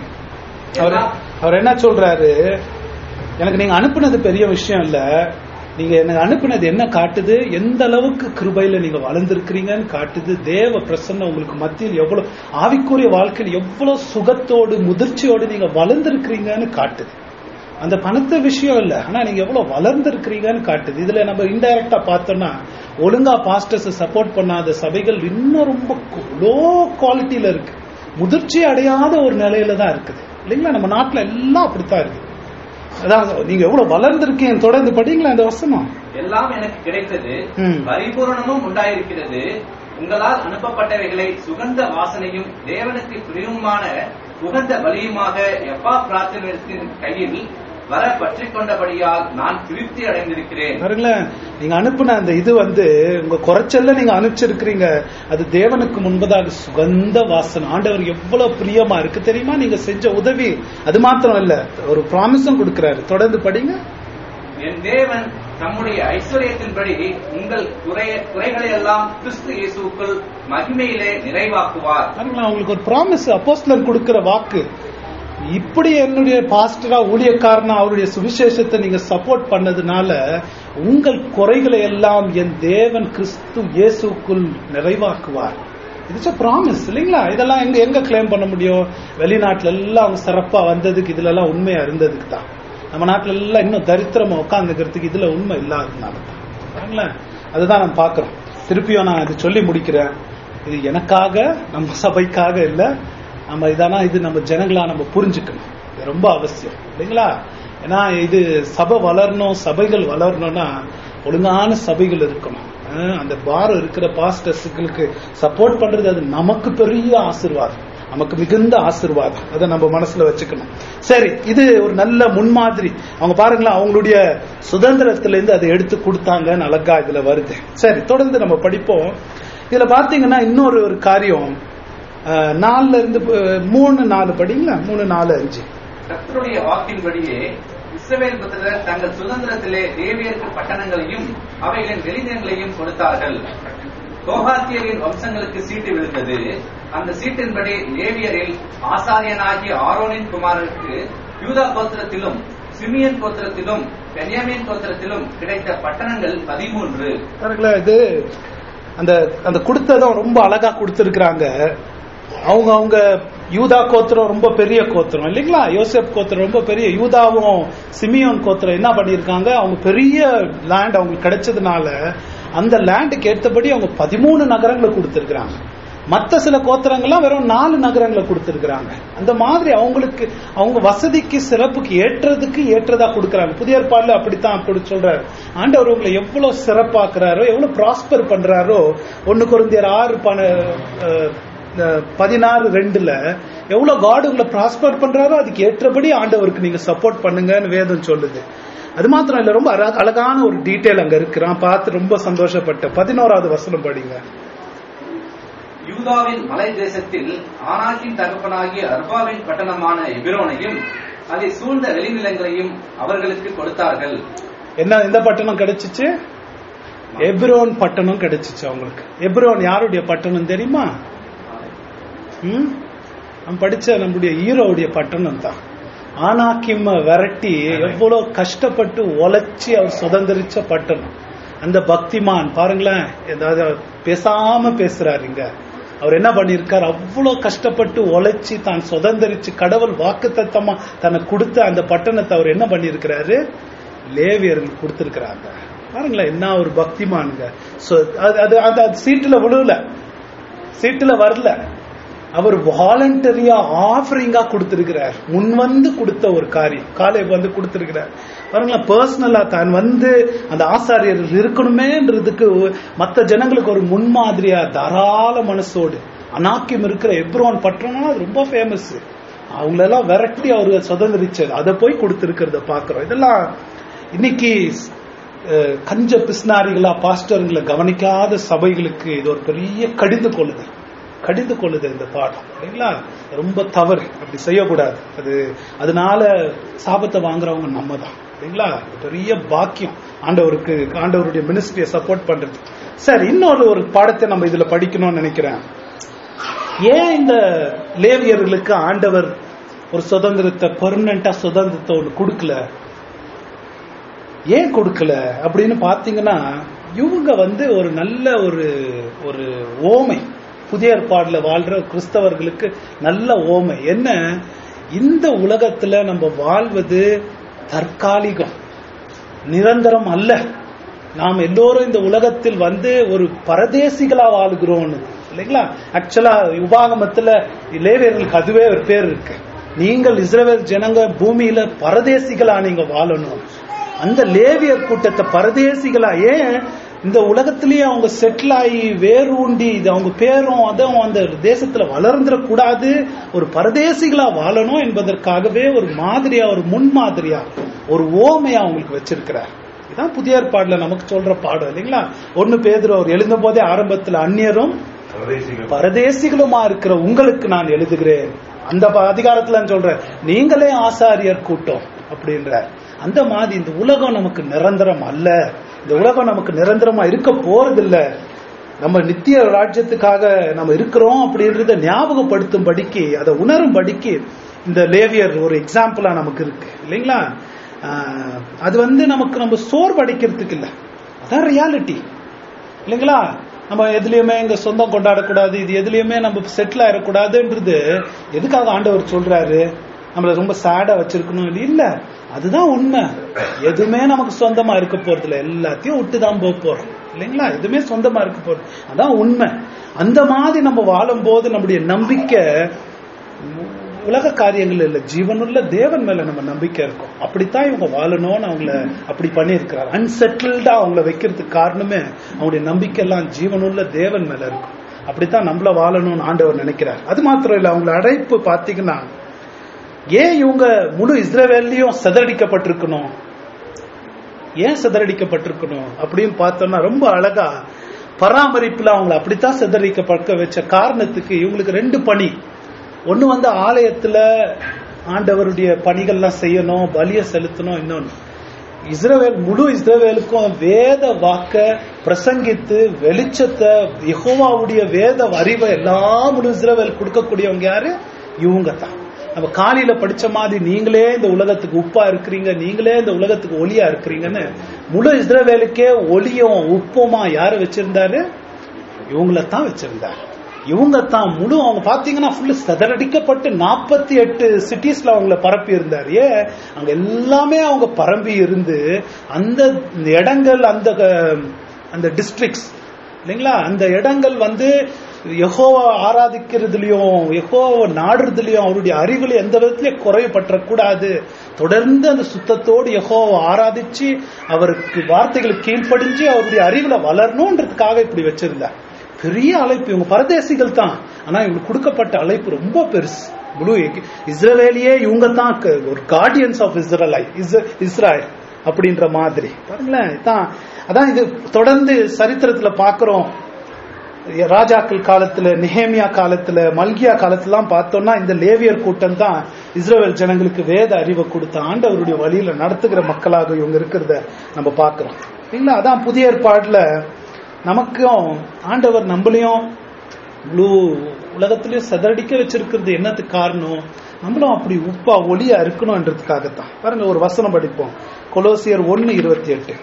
அவர் என்ன சொல்றாரு, எனக்கு நீங்க அனுப்புனது பெரிய விஷயம் இல்ல, நீங்க எனக்கு அனுப்புனது என்ன காட்டுது, எந்த அளவுக்கு கிருபையில நீங்க வளர்ந்திருக்கிறீங்கன்னு காட்டுது. தேவ பிரசன்னம் உங்களுக்கு மத்தியில் எவ்வளவு ஆவிக்குரிய வாழ்க்கையில் எவ்வளவு சுகத்தோடு முதிர்ச்சியோடு நீங்க வளர்ந்திருக்கிறீங்கன்னு காட்டுது. அந்த பணத்தை விஷயம் இல்ல, ஆனா நீங்க எவ்வளவு வளர்ந்திருக்கிறீங்கன்னு காட்டுது. இதுல நம்ம இன்டைரக்டா பார்த்தோம்னா ஒழுங்கா பாஸ்டர்ஸ் சப்போர்ட் பண்ணாத சபைகள் இன்னும் ரொம்ப லோ குவாலிட்டியில இருக்கு, முதிர்ச்சி அடையாத ஒரு நிலையில தான் இருக்குது இல்லைங்களா. நம்ம நாட்டுல எல்லாம் அப்படித்தான் இருக்கு. அதான் நீங்க எவ்வளவு வளர்ந்திருக்கீங்க. தொடர்ந்து படிங்களா அந்த வசனம். எல்லாம் எனக்கு கிடைத்தது, பரிபூரணமும் உண்டாயிருக்கிறது. உங்களால் அனுப்பப்பட்டவைகளை சுகந்த வாசனையும் தேவனுக்கு பிரியமான உகந்த பலியுமாக எப்பாப்ராத்தினத்தின் கையில் வர பற்றி கொண்டபடியால் நான் திருப்தி அடைந்திருக்கிறேன். நீங்க அனுப்புன அந்த இது உங்க குறைச்சல்ல நீங்க அனுப்பிச்சிருக்கிறீங்க, அது தேவனுக்கு முன்பதாக சுகந்த வாசனை. ஆண்டவர் எவ்வளவு பிரியமா இருக்கு தெரியுமா நீங்க செஞ்ச உதவி. அது மாத்திரம் இல்ல, ஒரு ப்ராமிஸும் கொடுக்கிறாரு. தொடர்ந்து படிங்க. என் தேவன் தம்முடைய ஐஸ்வர்யத்தின்படி உங்கள் குறைகளை எல்லாம் கிறிஸ்து இயேசுவுக்குள் மகிமையிலே நிறைவாக்குவார். உங்களுக்கு ஒரு ப்ராமிஸ் அப்போஸ்தலர் கொடுக்கிற வாக்கு. இப்படி என்னுடைய பாஸ்டரா ஊழியக்காரனா அவருடைய சுவிசேஷத்தை நீங்க சப்போர்ட் பண்ணதுனால உங்கள் குறைகளை எல்லாம் என் தேவன் கிறிஸ்து இயேசுக்குள் நிறைவாக்குவார். இது ப்ராமிஸ் இல்லைங்களா. இதெல்லாம் எங்க கிளைம் பண்ண முடியும்? வெளிநாட்டுல எல்லாம் அவங்க சிறப்பா வந்ததுக்கு இதுல எல்லாம் உண்மையா இருந்ததுக்கு தான். நம்ம நாட்டுல எல்லாம் இன்னும் தரித்திரமா உட்காந்துக்கிறதுக்கு இதுல உண்மை இல்லாததுனால தான். அதுதான் நம்ம பாக்குறோம். திருப்பியும் நான் இது சொல்லி முடிக்கிறேன். இது எனக்காக நம்ம சபைக்காக இல்ல, நம்ம இதானா இது நம்ம ஜனங்களா நம்ம புரிஞ்சுக்கணும். இது ரொம்ப அவசியம் இல்லைங்களா. ஏன்னா இது சபை வளரணும், சபைகள் வளரணும்னா ஒழுங்கான சபைகள் இருக்கணும். அந்த பாரம் இருக்கிற பாஸ்டர்ஸுகளுக்கு சப்போர்ட் பண்றது அது நமக்கு பெரிய ஆசீர்வாதம், நமக்கு மிகுந்த ஆசீர்வாதம். அதை நம்ம மனசுல வச்சுக்கணும். சரி, இது ஒரு நல்ல முன்மாதிரி. அவங்க பாருங்களேன், அவங்களுடைய சுதந்திரத்திலிருந்து அதை எடுத்து கொடுத்தாங்கன்னு அழகா இதுல வருது. சரி, தொடர்ந்து நம்ம படிப்போம். இதுல பாத்தீங்கன்னா இன்னொரு ஒரு காரியம், 4 இருந்து 3-4 படிங்களா, 3-4-5. கர்த்தருடைய வாக்கின்படியே இஸ்ரவேல் புத்திரர் தங்கள் சுதந்திரத்திலே லேவியருக்கு பட்டணங்களையும் அவைகளின் வெளிநிலங்களையும் கொடுத்தார்கள். கோகாத்தியரின் வம்சங்களுக்கு சீட்டு விழுந்தது. அந்த சீட்டின்படி லேவியரில் ஆசாரியனாகிய ஆரோனின் குமாரருக்கு யூதா கோத்திரத்திலும் சிமியன் கோத்திரத்திலும் பென்யாமீன் கோத்திரத்திலும் கிடைத்த பட்டணங்கள் 13. இது அந்த கொடுத்ததும் ரொம்ப அழகா கொடுத்திருக்கிறாங்க. அவங்க யூதா கோத்திரம் ரொம்ப பெரிய கோத்திரம் இல்லைங்களா, யோசேப் கோத்திரம் ரொம்ப பெரிய, யூதாவும் சிமியோன் கோத்திரம் என்ன பண்ணிருக்காங்க, அவங்க பெரிய லேண்ட் அவங்களுக்கு கிடைச்சதுனால அந்த லேண்டுக்கு ஏற்றபடி அவங்க 13 நகரங்களை கொடுத்திருக்கிறாங்க. மற்ற சில கோத்திரங்கள்லாம் வெறும் 4 நகரங்களை கொடுத்திருக்கிறாங்க. அந்த மாதிரி அவங்களுக்கு அவங்க வசதிக்கு சிறப்புக்கு ஏற்றதா கொடுக்கறாங்க. புதிய ஏற்பாடுல அப்படித்தான் அப்படி சொல்றாரு. ஆண்டவர் உங்களை எவ்வளவு சிறப்பாக்குறாரோ, எவ்வளவு ப்ராஸ்பர் பண்றாரோ, 1 கொரிந்தியர் 6:16-2 எவ்வளவு காட் உங்களை ப்ராஸ்பர் பண்றாரோ அதுக்கு ஏற்றபடி ஆண்டவருக்கு நீங்க சப்போர்ட் பண்ணுங்கன்னு வேதம் சொல்லுது. அது மாத்திரம் இல்ல, ரொம்ப அழகான ஒரு டீட்டெயில் அங்க இருக்கிறான், பார்த்து ரொம்ப சந்தோஷப்பட்ட. 11வது வசனம் படிங்க. யூதாவின் மலை தேசத்தில் ஆனாக்கின் தகப்பனாகிய அர்பாவின் பட்டணமான எபிரோனையும் அதை சூழ்ந்த வெளிநிலங்களையும் அவர்களுக்கு கொடுத்தார்கள். என்ன, இந்த பட்டணம் கிடைச்சிச்சு? எபிரோன் பட்டணம் கிடைச்சிச்சு அவங்களுக்கு. எபிரோன் யாருடைய பட்டணம் தெரியுமா? நம்ம படிச்ச நம்முடைய ஹீரோவுடைய பட்டணம் தான். ஆனாக்கிம் விரட்டி எவ்வளவு கஷ்டப்பட்டு உழைச்சி அவர் சுதந்திரிச்ச பட்டணம். அந்த பக்திமான் பாருங்களேன், ஏதாவது பேசாம பேசுறாருங்க. அவர் என்ன பண்ணிருக்காரு, அவ்வளவு கஷ்டப்பட்டு உழைச்சி தான் சுதந்திரிச்சு கடவுள் வாக்குத்தத்தமா தனக்கு கொடுத்த அந்த பட்டணத்தை அவர் என்ன பண்ணிருக்கிறாரு, லேவியர்கள் கொடுத்திருக்கிறாங்க. பாருங்களேன், என்ன ஒரு பக்திமானுங்க. அது சீட்டுல விழுல, சீட்டுல வரல, அவர் வாலண்டரியா ஆஃபரிங்கா கொடுத்திருக்கிறார். முன் வந்து கொடுத்த ஒரு காரியம், காலேப் வந்து கொடுத்திருக்கிறார். பாருங்களா, பர்சனலா தான் வந்து அந்த ஆசாரியர்கள் இருக்கணுமேன்றதுக்கு மற்ற ஜனங்களுக்கு ஒரு முன்மாதிரியா தாராள மனசோடு. அனாக்கியம் இருக்கிற எப்ரோன் பட்டணம்னா ரொம்ப ஃபேமஸ். அவங்களெல்லாம் விரட்டி அவரு சுதந்திரிச்சது, அதை போய் கொடுத்திருக்கிறத பாக்குறோம். இதெல்லாம் இன்னைக்கு கஞ்ச பிஸ்னாரிகளா பாஸ்டர்களை கவனிக்காத சபைகளுக்கு இது ஒரு பெரிய கடிந்து கொள்ளுது இந்த பாடம் இல்லைங்களா. ரொம்ப தவறு, அப்படி செய்யக்கூடாது. அதனால சாபத்தை வாங்குறவங்க நம்ம தான் இல்லைங்களா. பெரிய பாக்கியம் ஆண்டவருடைய மினிஸ்ட்ரியை சப்போர்ட் பண்றது. சரி, இன்னொரு ஒரு பாடத்தை நம்ம இதுல படிக்கணும்னு நினைக்கிறேன். ஏன் இந்த லேவியர்களுக்கு ஆண்டவர் ஒரு சுதந்திரத்தை பெர்மனண்டா சுதந்திரத்தை ஒன்று கொடுக்கல, ஏன் கொடுக்கல அப்படின்னு பாத்தீங்கன்னா, இவங்க வந்து ஒரு நல்ல ஒரு ஓமை, புதிய ஏற்பாடுல வாழ்ற கிறிஸ்தவர்களுக்கு நல்ல ஓமை என்ன, இந்த உலகத்துல நம்ம வாழ்வது தற்காலிகம், நிரந்தரம் அல்ல. நாம் எல்லோரும் இந்த உலகத்தில் வந்து ஒரு பரதேசிகளா வாழ்கிறோம் இல்லைங்களா. ஆக்சுவலா உபாகமத்துல லேவியர்களுக்கு அதுவே ஒரு பேர் இருக்கு. நீங்கள் இஸ்ரவேல் ஜனங்க பூமியில பரதேசிகளா நீங்க வாழணும். அந்த லேவியர் கூட்டத்தை பரதேசிகளா, ஏன் இந்த உலகத்திலேயே அவங்க செட்டில் ஆகி வேரூண்டி இது அவங்க பேரும் அதுவும் அந்த தேசத்துல வளர்ந்துடக்கூடாது, ஒரு பரதேசிகளா வாழணும் என்பதற்காகவே ஒரு மாதிரியா, ஒரு முன்மாதிரியா, ஒரு ஓமையா அவங்களுக்கு வச்சிருக்கிறார். இதான் புதிய ஏற்பாடுல நமக்கு சொல்ற பாடம் இல்லைங்களா. 1 பேதுரு அவர் எழுதும் போதே ஆரம்பத்துல அந்நியரும் பரதேசிகளுமா இருக்கிற உங்களுக்கு நான் எழுதுகிறேன். அந்த அதிகாரத்துல சொல்ற நீங்களே ஆசாரியர் கூட்டம் அப்படின்ற அந்த மாதிரி இந்த உலகம் நமக்கு நிரந்தரம் அல்ல, இந்த உலகம் நமக்கு நிரந்தரமா இருக்க போறதில்லை. நம்ம நித்திய ராஜ்யத்துக்காக நம்ம இருக்கிறோம் அப்படின்றத ஞாபகப்படுத்தும்படிக்கு, அதை உணரும்படிக்கு இந்த லேவியர் ஒரு எக்ஸாம்பிளா நமக்கு இருக்கு இல்லைங்களா. அது வந்து நமக்கு நம்ம சோர்வடைக்கிறதுக்கு இல்லை, அதான் ரியாலிட்டி இல்லைங்களா. நம்ம எதுலயுமே எங்க சொந்தம் கொண்டாடக்கூடாது, இது எதுலயுமே நம்ம செட்டில் ஆயிடக்கூடாதுன்றது எதுக்காக ஆண்டவர் சொல்றாரு, நம்மள ரொம்ப சேடா வச்சிருக்கணும் இல்ல. அதுதான் உண்மை. எதுவுமே நமக்கு சொந்தமா இருக்க போறது இல்லை, எல்லாத்தையும் விட்டுதான் போறோம் இல்லைங்களா. எதுவுமே சொந்தமா இருக்க போறது, அதான் உண்மை. அந்த மாதிரி நம்ம வாழும் போது நம்முடைய நம்பிக்கை உலக காரியங்கள் இல்ல, ஜீவனுள்ள தேவன் மேல நம்ம நம்பிக்கை இருக்கும். அப்படித்தான் இவங்க வாழணும்னு அவங்கள அப்படி பண்ணியிருக்கிறார். அன்செட்டில்டா அவங்கள வைக்கிறதுக்கு காரணமே அவங்களுடைய நம்பிக்கை எல்லாம் ஜீவனுள்ள தேவன் மேல இருக்கும். அப்படித்தான் நம்மள வாழணும்னு ஆண்டவர் நினைக்கிறார். அது மாத்திரம் இல்ல, அவங்கள அழைப்பு பாத்தீங்கன்னா, ஏன் இவங்க முழு இஸ்ரவேலையும் சிதறடிக்கப்பட்டிருக்கணும், ஏன் சிதறடிக்கப்பட்டிருக்கணும் அப்படின்னு பார்த்தோம்னா, ரொம்ப அழகா பராமரிப்புல அவங்களை அப்படித்தான் சிதறடிக்கப்பட வச்ச காரணத்துக்கு இவங்களுக்கு 2 பணி. ஒண்ணு வந்து ஆலயத்துல ஆண்டவருடைய பணிகள்லாம் செய்யணும், பலிய செலுத்தணும். இன்னொன்னு இஸ்ரவேல், முழு இஸ்ரவேலுக்கும் வேத வாக்க பிரசங்கித்து வெளிச்சத்தை, யெகோவாவுடைய வேத அறிவை எல்லா முழு இஸ்ரவேல் கொடுக்கக்கூடியவங்க யாரு? இவங்க தான். நம்ம காலையில படிச்ச மாதிரி நீங்களே இந்த உலகத்துக்கு உப்பா இருக்கிறீங்க, நீங்களே இந்த உலகத்துக்கு ஒளியா இருக்கிறீங்கன்னு முழு இஸ்ரவேலுக்கே ஒளியும் உப்புமா யாரு வச்சிருந்தாரு? இவங்களத்தான் வச்சிருந்தாரு. இவங்க தான் முழு, அவங்க பாத்தீங்கன்னா ஃபுல்லு சிதறடிக்கப்பட்டு 48 சிட்டிஸ்ல அவங்கள பரப்பி இருந்தாரு. ஏன்? அங்க எல்லாமே அவங்க பரம்பி இருந்து அந்த இடங்கள், அந்த டிஸ்ட்ரிக்ட்ஸ் இல்லைங்களா, அந்த இடங்கள் வந்து யெகோவா ஆராதிக்கிறதுலயும் யெகோவா நாடுறதுலயும் அவருடைய அறிவுல எந்த விதத்திலயும் குறைவுபற்ற கூடாது, தொடர்ந்து அந்த சுத்தத்தோடு யெகோவா ஆராதிச்சு அவருக்கு வார்த்தைகளுக்கு கீழ்ப்படிஞ்சு அவருடைய அறிவுல வளரணும்ன்றதுக்காக இப்படி வச்சிருந்தார். பெரிய அழைப்பு. இவங்க பரதேசிகள் தான், ஆனா இவங்களுக்கு கொடுக்கப்பட்ட அழைப்பு ரொம்ப பெருசு. முழு இஸ்ரவேலியே இவங்க தான் ஒரு கார்டியன்ஸ் ஆஃப் இஸ்ராயல் அப்படின்ற மாதிரி பாருங்களேன். அதான் இது தொடர்ந்து சரித்திரத்துல பாக்குறோம். ராஜாக்கள் காலத்துல, நெஹேமியா காலத்துல, மல்கியா காலத்துலாம் பார்த்தோம்னா இந்த லேவியர் கூட்டம் தான் இஸ்ரவேல் ஜனங்களுக்கு வேத அறிவை கொடுத்த ஆண்டவருடைய வழியில நடத்துகிற மக்களாக இவங்க இருக்கிறத நம்ம பாக்குறோம் இல்லைங்களா. அதான் புதிய ஏற்பாடுல நமக்கும் ஆண்டவர் நம்மளையும் முழு உலகத்திலயும் சிதறடிக்க வச்சிருக்கிறது என்னத்துக்கு காரணம்? நம்மளும் அப்படி உப்பா ஒளியா இருக்கணும்ன்றதுக்காகத்தான். பாருங்க, ஒரு வசனம் படிப்போம். கொலோசியர் 1:28.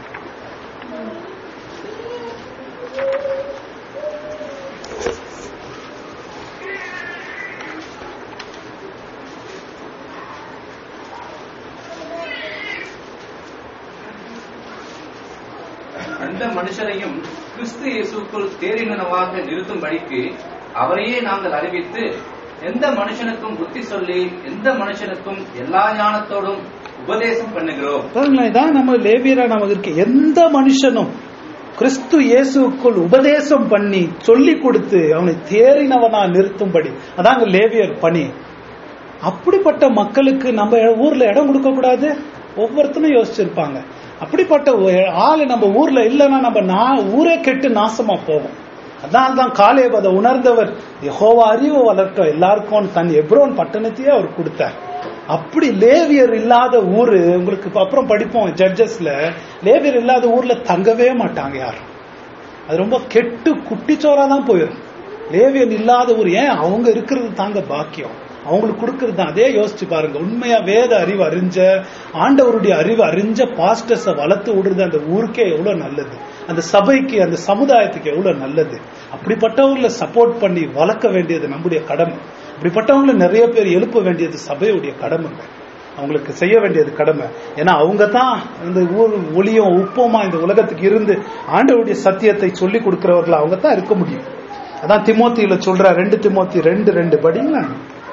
அந்த மனுஷரையும் கிறிஸ்து இயேசுக்குள் தேறினவாக நிறுத்தும்படிக்கு அவரையே நாங்கள் அறிவித்து, எந்த மனுஷனுக்கும் புத்தி சொல்லி எந்த மனுஷனுக்கும் எல்லா ஞானத்தோடும் உபதேசம் பண்ணுகிறோம். இதான் நம்ம லேவியரா நமக்கு இருக்கு. எந்த மனுஷனும் கிறிஸ்து இயேசுக்குள் உபதேசம் பண்ணி சொல்லி கொடுத்து அவனை தேறினவனா நிறுத்தும்படி, அதாங்க லேவியர் பணி. அப்படிப்பட்ட மக்களுக்கு நம்ம ஊர்ல இடம் கொடுக்க கூடாது? ஒவ்வொருத்தரும் யோசிச்சிருப்பாங்க. அப்படிப்பட்ட ஆளு நம்ம ஊர்ல இல்லைன்னா நம்ம ஊரே கெட்டு நாசமா போகும். அதான் காலேப் அதை உணர்ந்தவர். யெகோவா அறிவு வளர்த்தோம் எல்லாருக்கும் தன் எப்ரோன் பட்டணத்தையே அவர் கொடுத்தார். அப்படி லேவியர் இல்லாத ஊரு, உங்களுக்கு அப்புறம் படிப்போம் ஜட்ஜஸ்ல, லேவியர் இல்லாத ஊர்ல தங்கவே மாட்டாங்க யாரும். அது ரொம்ப கெட்டு குட்டிச்சோரா தான் போயிடும். லேவியர் இல்லாத ஊர், ஏன்? அவங்க இருக்கிறது தாங்க பாக்கியம், அவங்களுக்கு கொடுக்கறது தான். அதே யோசிச்சு பாருங்க. உண்மையா வேத அறிவு அறிஞ்ச, ஆண்டவருடைய அறிவு அறிஞ்ச பாஸ்டர்ஸ வளர்த்து விடுறது அந்த ஊருக்கே எவ்வளவு நல்லது, அந்த சபைக்கு, அந்த சமுதாயத்துக்கு எவ்வளவு நல்லது. அப்படிப்பட்டவங்களை சப்போர்ட் பண்ணி வளர்க்க வேண்டியது நம்முடைய கடமை. அப்படிப்பட்டவங்களை நிறைய பேர் எழுப்ப வேண்டியது சபையுடைய கடமை, அவங்களுக்கு செய்ய வேண்டியது கடமை. ஏன்னா அவங்க தான் இந்த ஊர் ஒளியும் உப்புமா இந்த உலகத்துக்கு இருந்து ஆண்டவருடைய சத்தியத்தை சொல்லி கொடுக்கிறவர்கள் அவங்க தான் இருக்க முடியும். அதான் திமோத்தியில சொல்ற 2 திமோத்தி 2:2 படிங்களா.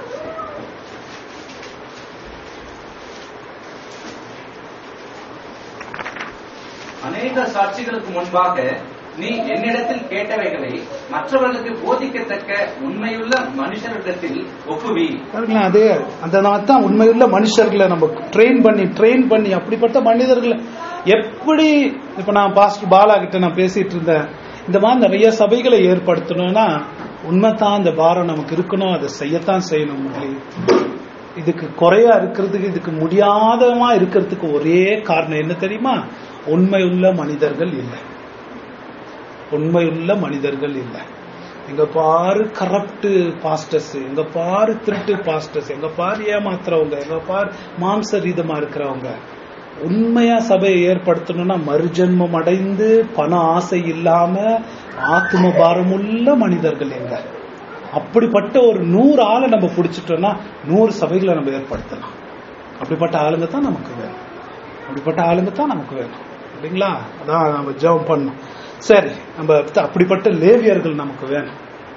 அநேக சாட்சிகளுக்கு முன்பாக நீ என்னிடத்தில் கேட்டவைகளை மற்றவர்களுக்கு போதிக்கத்தக்க உண்மையுள்ள மனுஷரிடத்தில் ஒப்புவி. அது அந்த உண்மையுள்ள மனுஷர்களை நம்ம ட்ரெயின் பண்ணி அப்படிப்பட்ட மனிதர்களை எப்படி, இப்ப நான் பாஸ்டர் பாலா கிட்ட நான் பேசிட்டு இருந்தேன், இந்த மாதிரி நிறைய சபைகளை ஏற்படுத்தணும்னா உண்மைதான் அந்த பாரம் நமக்கு இருக்கணும், அதை செய்யத்தான் செய்யணும். இதுக்கு குறையா இருக்கிறதுக்கு, இதுக்கு முடியாதமா இருக்கிறதுக்கு ஒரே காரணம் என்ன தெரியுமா? உண்மையுள்ள மனிதர்கள் இல்லை. உண்மையுள்ள மனிதர்கள் இல்லை. எங்க பாரு கரப்ட் பாஸ்டர்ஸ், எங்க பாரு திருட்டு பாஸ்டர்ஸ், எங்க பாரு ஏமாத்துறவங்க, எங்க பாரு மாம்ச ரீதமா இருக்கிறவங்க. உண்மையா சபையை ஏற்படுத்தணும்னா மறுஜன்மம் அடைந்து பண ஆசை இல்லாம ஆத்ம பாரமுள்ள மனிதர்கள் எங்க. அப்படிப்பட்ட ஒரு 100 ஆளை நம்ம பிடிச்சிட்டோம்னா 100 சபைகளை நம்ம ஏற்படுத்தலாம். அப்படிப்பட்ட ஆளுங்க தான் நமக்கு வேணும். அப்படிப்பட்ட ஆளுங்க தான் நமக்கு வேணும் இல்லைங்களா. அதான் நம்ம ஜெபம் பண்ணணும். சரி, நம்ம அப்படிப்பட்ட லேவியர்கள் நமக்கு வேணும்.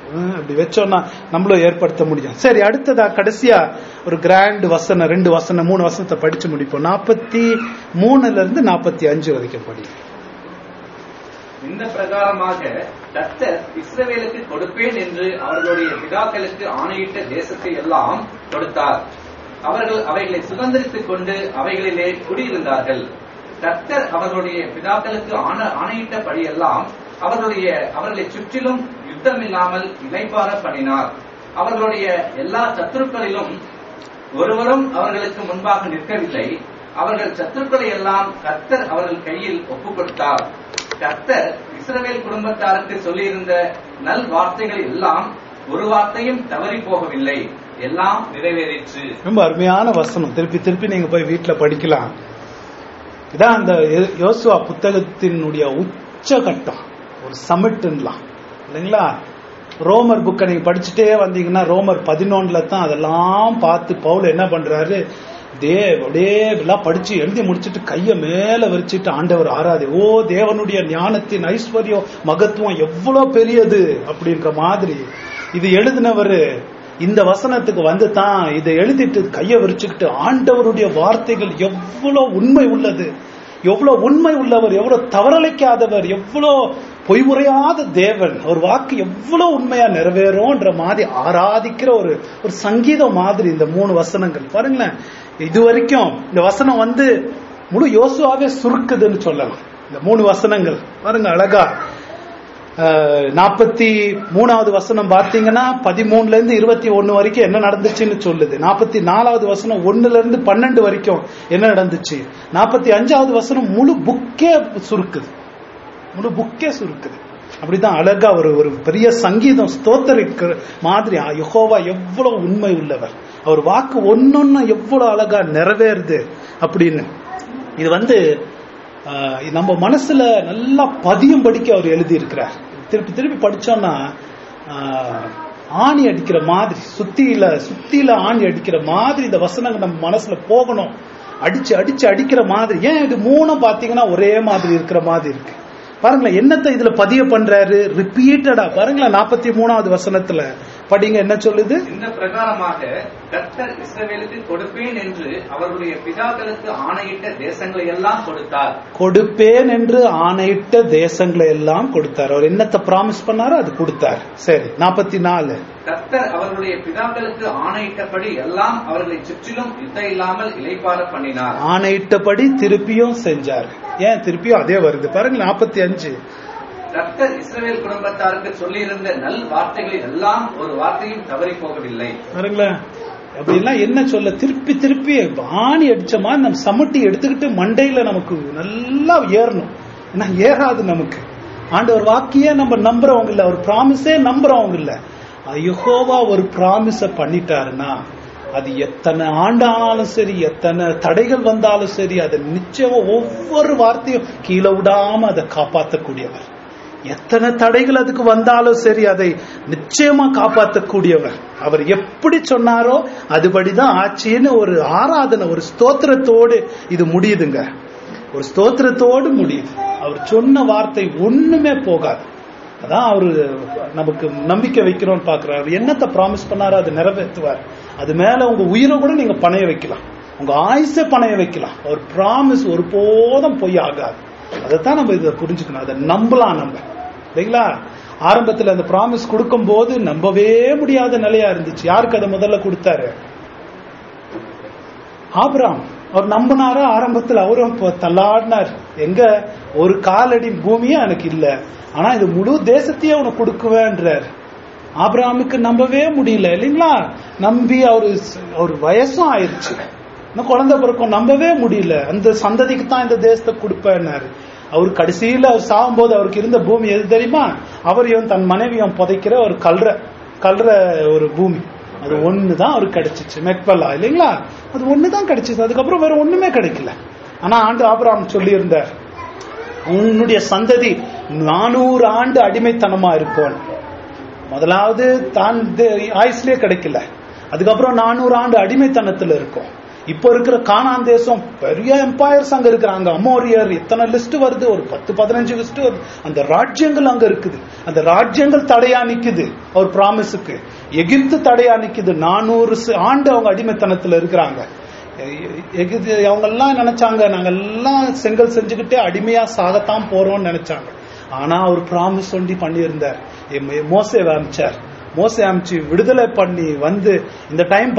அப்படி வச்சோம்னா நம்மளும் ஏற்படுத்த முடியும். சரி, அடுத்ததா கடைசியா ஒரு கிராண்ட் வசனம், 2 வசனம் 3 வசனத்தை படிச்சு முடிப்போம். 43 45 வரைக்கும் படி. இந்த பிரகாரமாக கர்த்தர் இஸ்ரவேலுக்கு கொடுப்பேன் என்று அவர்களுடைய பிதாக்களுக்கு ஆணையிட்ட தேசத்தை எல்லாம் கொடுத்தார். அவர்கள் அவைகளை சுதந்திரித்துக் கொண்டு அவைகளிலே குடியிருந்தார்கள். கர்த்தர் அவர்களுடைய பிதாக்களுக்கு ஆணையிட்டபடியெல்லாம் அவர்களை சுற்றிலும் யுத்தமில்லாமல் இளைப்பாற பண்ணினார். அவர்களுடைய எல்லா சத்துருக்களிலும் ஒருவரும் அவர்களுக்கு முன்பாக நிற்கவில்லை. அவர்கள் சத்துருக்களை எல்லாம் கர்த்தர் அவர்கள் கையில் ஒப்புக் கொடுத்தார். கர்த்தர் இஸ்ரவேல் குடும்பத்தாருக்கு சொல்லியிருந்த நல் வார்த்தைகள் எல்லாம் ஒரு வார்த்தையும் தவறி போகவில்லை, எல்லாம் நிறைவேறிற்று. ரொம்ப அருமையான வசனம். திருப்பி நீங்க போய் வீட்டுல படிக்கலாம். இதான் அந்த யோசுவா புத்தகத்தினுடைய உச்சகட்டம், ஒரு சமிட்லாம் இல்லைங்களா. ரோமர் புக்கை நீங்க படிச்சுட்டே வந்தீங்கன்னா ரோமர் 11 தான் அதெல்லாம் பார்த்து பவுல் என்ன பண்றாரு, அப்படியே எல்லாம் படிச்சு எழுதி முடிச்சுட்டு கைய மேல வச்சுட்டு ஆண்டவர் ஆராதி, ஓ தேவனுடைய ஞானத்தின் ஐஸ்வர்யம் மகத்துவம் எவ்வளவு பெரியது அப்படின்ற மாதிரி. இது எழுதினவரு இந்த வசனத்துக்கு வந்து தான் இதை எழுதிட்டு கைய விரிச்சுக்கிட்டு ஆண்டவருடைய வார்த்தைகள் எவ்வளவு உண்மை உள்ளது, எவ்வளவு உண்மை உள்ளவர், எவ்வளவு தவறளிக்காதவர், எவ்வளவு பொய்முறையாத தேவன், ஒரு வாக்கு எவ்வளவு உண்மையா நிறைவேறும்ன்ற மாதிரி ஆராதிக்கிற ஒரு சங்கீதம் மாதிரி இந்த 3 வசனங்கள் பாருங்களேன். இது வரைக்கும் இந்த வசனம் வந்து முழு யோசுவாவே சுருக்குதுன்னு சொல்லலாம். இந்த 3 வசனங்கள் பாருங்க அழகா. 43வது வசனம் பார்த்தீங்கன்னா 13 21 வரைக்கும் என்ன நடந்துச்சுன்னு சொல்லுது. 44வது வசனம் 1 12 வரைக்கும் என்ன நடந்துச்சு. 45வது வசனம் முழு புக்கே சுருக்குது. அப்படிதான் அழகா ஒரு பெரிய சங்கீதம் ஸ்தோத்தரிக்கிற மாதிரி. யெகோவா எவ்வளவு உண்மை உள்ளவர், அவர் வாக்கு ஒன்னொன்னு எவ்வளவு அழகா நிறைவேறுது அப்படின்னு. இது வந்து நம்ம மனசுல நல்லா பதியும் படிக்க அவர் எழுதி இருக்கிறார். திருப்பி படிச்சோம்னா ஆணி அடிக்கிற மாதிரி, சுத்தியில ஆணி அடிக்கிற மாதிரி இந்த வசனங்கள் நம்ம மனசுல போகணும். அடிச்சு அடிக்கிற மாதிரி. ஏன் இது 3 பாத்தீங்கன்னா ஒரே மாதிரி இருக்கிற மாதிரி இருக்கு. பாருங்களேன் என்னத்தை இதுல பதிய பண்றாரு, ரிப்பீட்டடா. பாருங்களேன் 43வது வசனத்துல படிங்க என்ன சொல்லுது. இந்த பிரகாரமாக கர்த்தர் இஸ்ரவேலுக்கு கொடுப்பேன் என்று அவர்களுடைய பிதாக்களுக்கு ஆணையிட்ட தேசங்களை எல்லாம் கொடுத்தார். கொடுப்பேன் என்று ஆணையிட்ட தேசங்களை எல்லாம் கொடுத்தார். அவர் என்னத்தை பிராமிஸ் பண்ணாரோ அது கொடுத்தார். சரி, 44. கர்த்தர் அவர்களுடைய பிதாக்களுக்கு ஆணையிட்டபடி எல்லாம் அவர்களை சுற்றிலும் யுத்தம் இல்லாமல் இளைப்பாற பண்ணினார். ஆணையிட்டபடி திருப்பியும் செஞ்சார். ஏன் திருப்பியும் அதே வருது பாருங்க 45. கர்த்தர் இஸ்ரவேல் குடும்பத்தாருக்கு சொல்லியிருந்த நல் வார்த்தைகளில் எல்லாம் ஒரு வார்த்தையும் தவறி போகவில்லை. பாருங்களேன் அப்படின்னா என்ன சொல்ல, திருப்பி ஆணி அடிச்சமா நம்ம சமட்டி எடுத்துக்கிட்டு மண்டையில நமக்கு நல்லா ஏறணும். ஏன்னா ஏறாது நமக்கு. ஆண்டவர் வாக்கியே நம்ம நம்புறவங்க இல்ல, ஒரு ப்ராமிஸே நம்புறவங்க இல்ல. யெகோவா ஒரு ப்ராமிஸ பண்ணிட்டாருன்னா அது எத்தனை ஆண்டானாலும் சரி, எத்தனை தடைகள் வந்தாலும் சரி, அதை நிச்சயமா ஒவ்வொரு வார்த்தையும் கீழே விடாம அதை காப்பாற்றக்கூடியவர். எத்தனை தடைகள் அதுக்கு வந்தாலும் சரி அதை நிச்சயமா காப்பாற்றக்கூடியவர். அவர் எப்படி சொன்னாரோ அதுபடிதான் ஆச்சின்னு ஒரு ஆராதனை, ஒரு ஸ்தோத்திரத்தோடு இது முடியுதுங்க. ஒரு ஸ்தோத்திரத்தோடு முடியுது. அவர் சொன்ன வார்த்தை ஒண்ணுமே போகாது. அதான் அவரு நமக்கு நம்பிக்கை வைக்கிறோம்னு பாக்குறாரு. என்னத்தை ப்ராமிஸ் பண்ணாரோ அதை நிறைவேற்றுவார். அது மேல உங்க உயிரை கூட நீங்க பணைய வைக்கலாம், உங்க ஆயுசை பணைய வைக்கலாம். அவர் ப்ராமிஸ் ஒரு போதும் பொய் ஆகாது. அதைத்தான் நம்ம இதை புரிஞ்சுக்கணும், அதை நம்பலாம் நம்ம இல்லைங்களா. ஆரம்பத்தில் அந்த ப்ராமிஸ் கொடுக்கும் போது நம்பவே முடியாத நிலையா இருந்துச்சு. யாருக்கு அதை முதல்ல கொடுத்தாரு? ஆபிரகாம். அவர் நம்பினாரா? ஆரம்பத்தில் அவரும் தள்ளாடினார். எங்க ஒரு காலடி பூமியே எனக்கு இல்ல, ஆனா இது முழு தேசத்தையே உனக்கு கொடுக்குவேன்றார். ஆபிரகாமுக்கு நம்பவே முடியல இல்லைங்களா. நம்பி அவரு வயசும் ஆயிடுச்சு, இன்னும் குழந்தை பிறக்கும், நம்பவே முடியல. அந்த சந்ததிக்கு தான் இந்த தேசத்தை கொடுப்பேன்னாரு. அவர் கடைசியில அவர் சாகும் போது அவருக்கு இருந்த பூமி எது தெரியுமா? அவரையும் தன் மனைவியும் புதைக்கிற ஒரு கல்ற ஒரு பூமி. அது ஒண்ணுதான் அவருக்கு கிடைச்சிச்சு, மெக்பல்லா இல்லைங்களா. அது ஒண்ணுதான் கிடைச்சிச்சு, அதுக்கப்புறம் வேற ஒண்ணுமே கிடைக்கல. ஆனா ஆபிரகாம் சொல்லி இருந்தார், உன்னுடைய சந்ததி 400 ஆண்டு அடிமைத்தனமா இருப்போம். முதலாவது தான் ஆயுஸ்லயே கிடைக்கல, அதுக்கப்புறம் 400 ஆண்டு அடிமைத்தனத்துல இருக்கும். இப்ப இருக்கிற கானான் தேசம் பெரிய எம்பையர்ஸ் அங்க இருக்கிறாங்க. அமோரியர் இத்தனை லிஸ்ட் வருது, ஒரு 10-15 லிஸ்ட் வருது. அந்த ராஜ்யங்கள் அங்க இருக்குது. அந்த ராஜ்யங்கள் தடையா நிக்குது அவர் பிராமிஸுக்கு. எகிப்து தடையா நிக்குது. 400 ஆண்டு அவங்க அடிமைத்தனத்துல இருக்கிறாங்க. அவங்க எல்லாம் நினைச்சாங்க நாங்க எல்லாம் செங்கல் செஞ்சுக்கிட்டே அடிமையா சாகத்தான் போறோம்னு நினைச்சாங்க. ஆனா அவர் பிராமிஸ் சொல்லி பண்ணியிருந்தார். மோசேவை அனுப்பிச்சார். மோசே அனுப்பிச்சு விடுதலை பண்ணி வந்து இந்த டைம்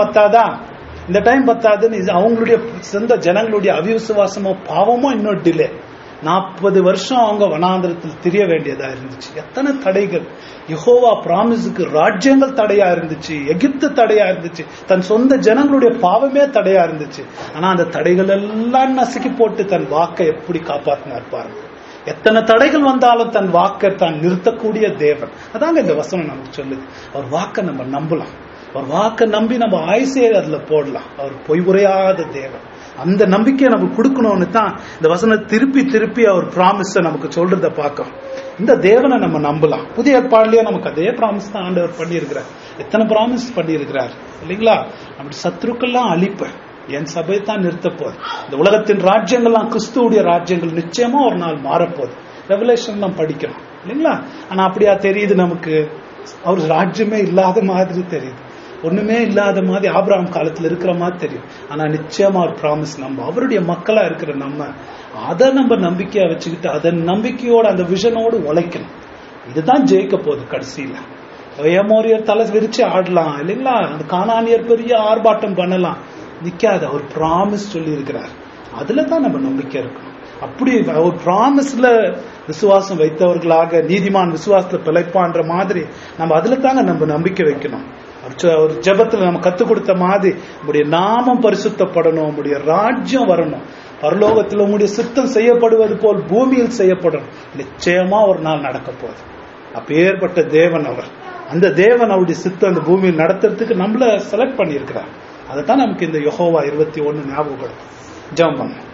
பத்தாதுன்னு அவங்களுடைய சொந்த ஜனங்களுடைய அவிசுவாசமோ பாவமோ இன்னொரு டிலே. 40 வருஷம் அவங்க வனாந்திரத்தில் திரிய வேண்டியதா இருந்துச்சு. எத்தனை தடைகள்! யெகோவா பிராமிஸுக்கு ராஜ்யங்கள் தடையா இருந்துச்சு, எகிப்து தடையா இருந்துச்சு, தன் சொந்த ஜனங்களுடைய பாவமே தடையா இருந்துச்சு. ஆனா அந்த தடைகள் எல்லாம் நசுக்கி போட்டு தன் வாக்கை எப்படி காப்பாத்தினார் பாருங்க. எத்தனை தடைகள் வந்தாலும் தன் வாக்கை தான் நிறுத்தக்கூடிய தேவன். அதாங்க இந்த வசனம் நமக்கு சொல்லுது. அவர் வாக்கை நம்ம நம்பலாம். அவர் வாக்கை நம்பி நம்ம ஆயுசே அதுல போடலாம். அவர் பொய் உரையாத தேவன். அந்த நம்பிக்கையை நமக்கு கொடுக்கணும்னு தான் இந்த வசனம் திருப்பி அவர் பிராமிஸ நமக்கு சொல்றத பார்க்கணும். இந்த தேவனை நம்ம நம்பலாம். புதிய ஏற்பாடுலயே நமக்கு அதே பிராமிஸ் தான் ஆண்டவர் பண்ணியிருக்கிறார். எத்தனை பிராமிஸ் பண்ணியிருக்கிறார் இல்லைங்களா? அப்படி சத்துருக்கெல்லாம் அழிப்பேன், என் சபை தான் நிறுத்த போகுது. இந்த உலகத்தின் ராஜ்யங்கள்லாம் கிறிஸ்துவுடைய ராஜ்யங்கள் நிச்சயமா ஒரு நாள் மாறப்போகுது. ரெவலேஷன் தான் படிக்கிறோம் இல்லைங்களா? ஆனா அப்படியா தெரியுது நமக்கு? அவர் ராஜ்யமே இல்லாத மாதிரி தெரியுது. ஒண்ணுமே இல்லாத மாதிரி ஆபிரகாம் காலத்துல இருக்கிற மாதிரி தெரியும். ஆனா நிச்சயமா ஒரு பிராமிஸ் நம்ம அவருடைய மக்களா இருக்கிற நம்ம அதை நம்ம நம்பிக்கையா வச்சுக்கிட்டு அதன் நம்பிக்கையோட அந்த விஷனோடு உழைக்கணும். இதுதான் ஜெயிக்க போகுது கடைசியில. ஏமோரியர் தலை விரிச்சு ஆடலாம் இல்லைங்களா? அந்த கானானியர் பெரிய ஆர்ப்பாட்டம் பண்ணலாம், நிக்காது. அவர் பிராமிஸ் சொல்லி இருக்கிறார். அதுலதான் நம்ம நம்பிக்கை இருக்கணும். அப்படி ஒரு பிராமிஸ்ல விசுவாசம் வைத்தவர்களாக நீதிமான் விசுவாசத்துல பிழைப்பான்ற மாதிரி நம்ம அதுல தாங்க நம்ம நம்பிக்கை வைக்கணும். ஒரு ஜெபத்துல நம்ம கத்து கொடுத்த மாதிரி உங்களுடைய நாமம் பரிசுத்தப்படணும், உங்களுடைய ராஜ்யம் வரணும், பரலோகத்தில் உங்களுடைய சித்தம் செய்யப்படுவது போல் பூமியில் செய்யப்படணும். நிச்சயமா ஒரு நாள் நடக்க போகுது. அப்பேற்பட்ட தேவன் அவர். அந்த தேவன் அவருடைய சித்தம் அந்த பூமியில் நடத்துறதுக்கு நம்மள செலக்ட் பண்ணியிருக்கிறார். அதைத்தான் நமக்கு இந்த யெகோவா 21 ஞாபகப்படுத்தும். ஜெபம் பண்ணணும்.